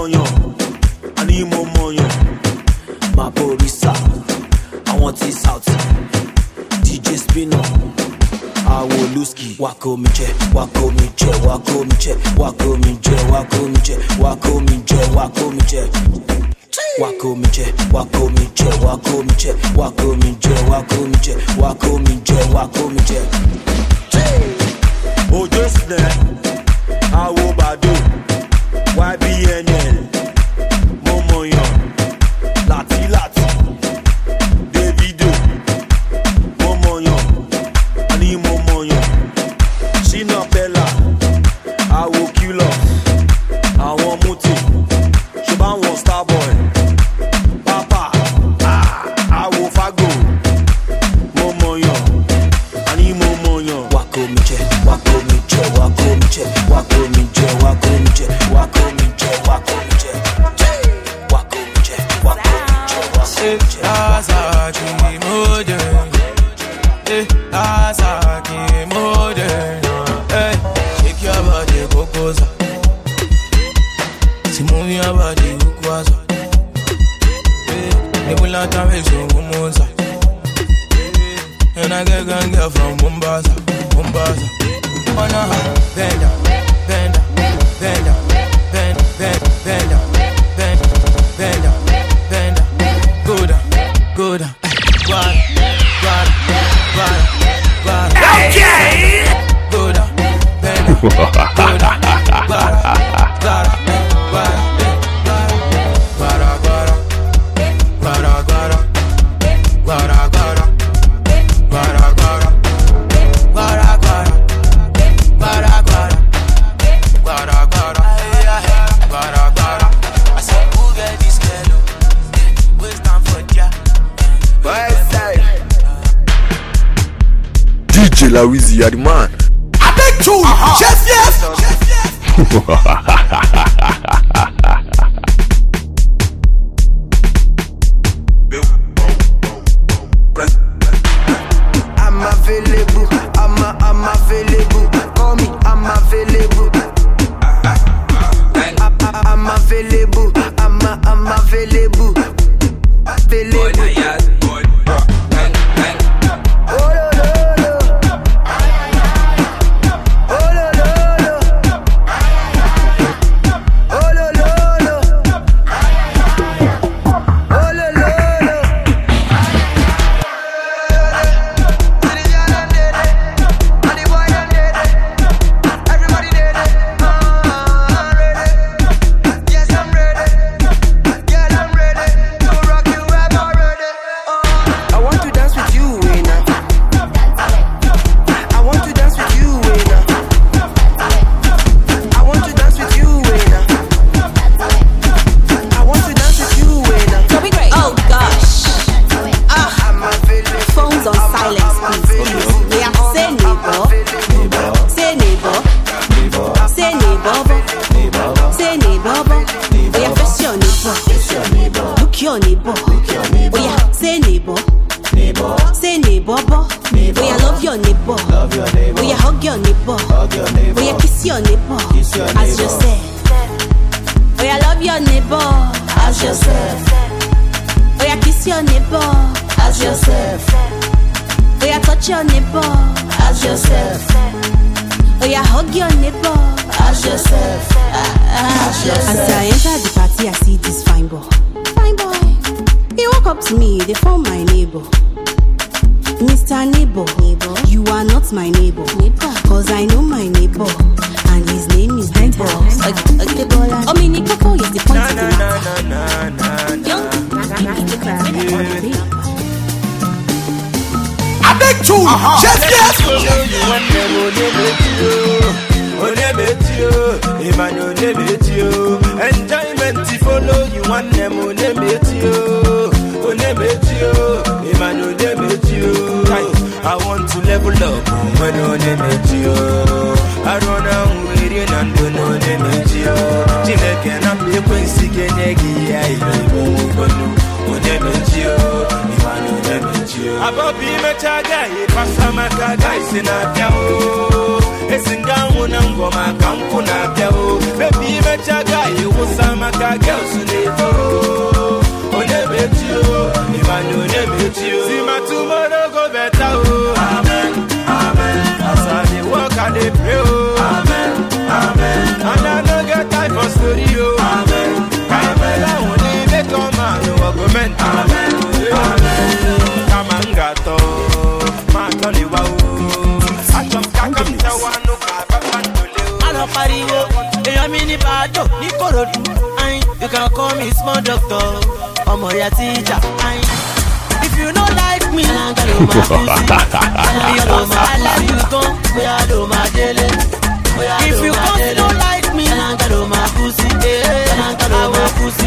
Maborisa, I want this out. DJ Spino, Awoluski, Wako Miche, Wako Miche, Wako Miche, Wako Miche, Wako Miche, Wako Miche, Wako Miche. Wako Miche, Wako Miche, Wako Miche, Wako Miche, Wako Miche, Wako Miche, Wako Miche. Oh, just there, Awo Badu, YBNL, Momoyo, Lati Lati, Davido, Momoyo, Ali Momoyo, Shina Bella, Awo Kilo, Awo Muti, Shibanwo Starboy, Papa, Awo Fago, Momoyo, Ali Momoyo, Wako Miche, Wako Miche, Wako Miche, Wako Miche, Wako Miche, Wako Miche, Wako Miche, Wako Miche, Wako Miche, Asaki modern, Asaki modern. Hey, shake your body, Kokoza. Si move your body, Ukwaza. Hey, Nebulata Rezo, Umuza. And I get a girl from Mombasa, Mombasa. Oh no, bend down, bend down, bend down, bend, bend, bend down, bend, bend down, bend down. Go down, go down. Guarda, guarda, guarda, guarda. Okay. Go down, bend down, go down, guarda, guarda, guarda, guarda, guarda, guarda, guarda, guarda, guarda. DJ Lawizi, you are the man. I beg to yes, yes. I'm available, I'm available. Call me, I'm available. I'm available, I'm available. Oh yeah, hug your neighbor. Ask yourself. Ask yourself. As I enter the party, I see this fine boy. Fine boy. He walk up to me, they phone my neighbor. Mr. Neighbor, you are not my neighbor. Cause I know my neighbor. And his name is Neighbor. Oh, me Nikoko is the point of the matter. Young, I beg two. Yes. Enjoyment follow you one them I want to level up when I run out waiting and don't know Jine can be Quincy Kenegi Abobi mechaga pasamaka guys na piao esinga ngoma kampuna piao baby mechaga usamaka girls neto onebetio imanu nebetio sima tomorrow go better oh amen amen as I dey walk and dey pray oh amen amen and I no get time for story oh amen amen I only make a man no argument amen amen Kamangato matoli wa achom kakam wanu kabandole Alo pariwo eyan mi ni bado ni Korodu you can call me small doctor omo ya teacher if you no like me I love you go if you don't like me my pussy my pussy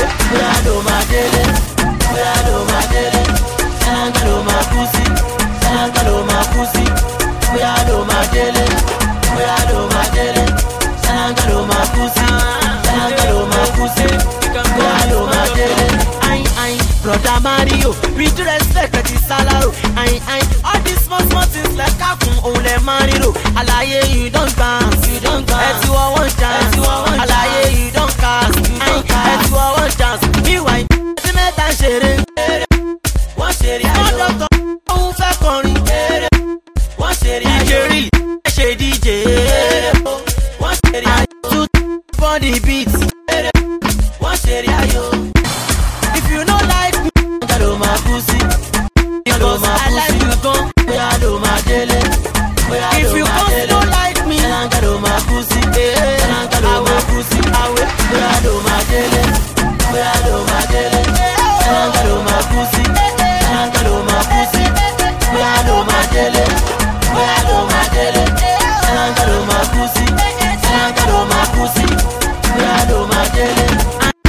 Brother Mario, with respect that is salary. All these small things like Kakun only Mario. Alaye you don't dance, Et you are one chance, Alaye you don't cast, Et you are one chance. Me wine, the metal sharing. One sharing, one doctor, who fait corny. One sharing, Jerry, she DJ. One sharing, two body beats. One sharing, yo. If you don't like me, I do my pussy. I like you go, I do my daily. If you don't like me, I do my pussy. I do my pussy. I do my daily. I do my daily. I do my pussy. I do my pussy. I do my daily. I do my daily. I do my pussy. I do my pussy. I do my daily.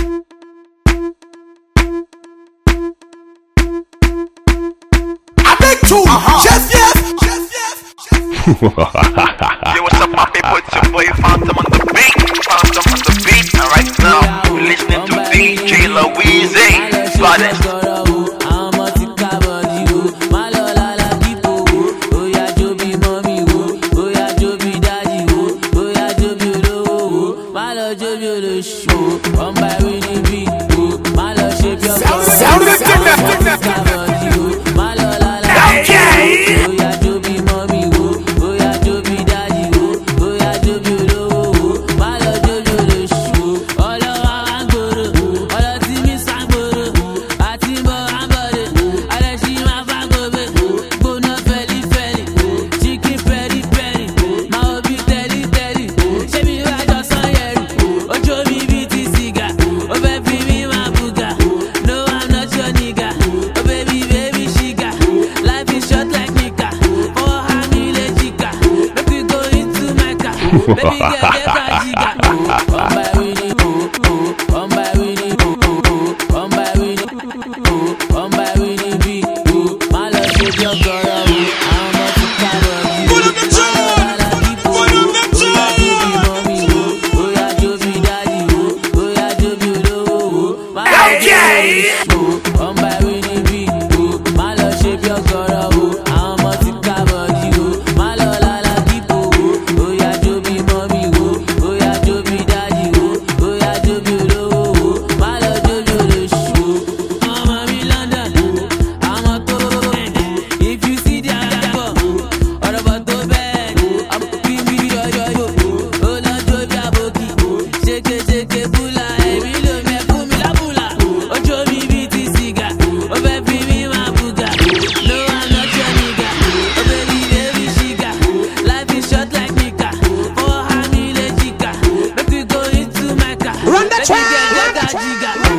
Yo, what's up, my people? It's your boy Phantom on the beat. And right now, we're listening to DJ Louise. Baddest.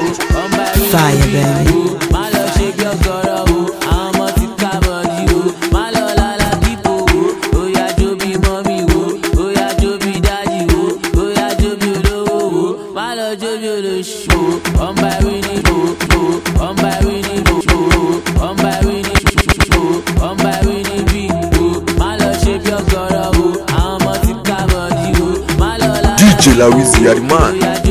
Fire, baby. My love shape your girl, I'm a Ticabody, my love la people, oh yeah, Joby mommy, oh yeah, Joby daddy, oh yeah, Joby low, my love Joby the show, on by winning, on by winning, on by winning, on by winning beat, my love shape your girl, I'm a Ticabody, my love la DJ La Wizzy, the man.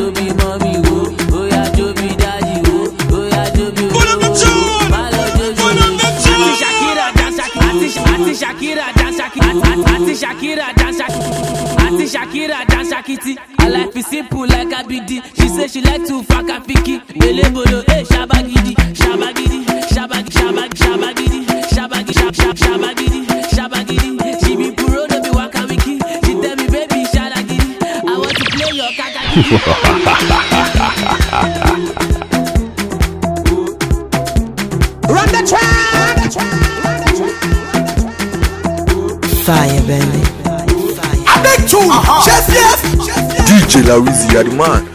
Shakira dance Shakiti. I like be simple like a BD. She say she like to fuck a picky. Belebolo, eh, shabagidi, shabagidi, shabagidi, shabagidi. She be puro, no be waka wiki. She tell me, baby, shabagidi. I want to play your kakaki. Run the track. Fire, baby. DJ La Wizzy, the man.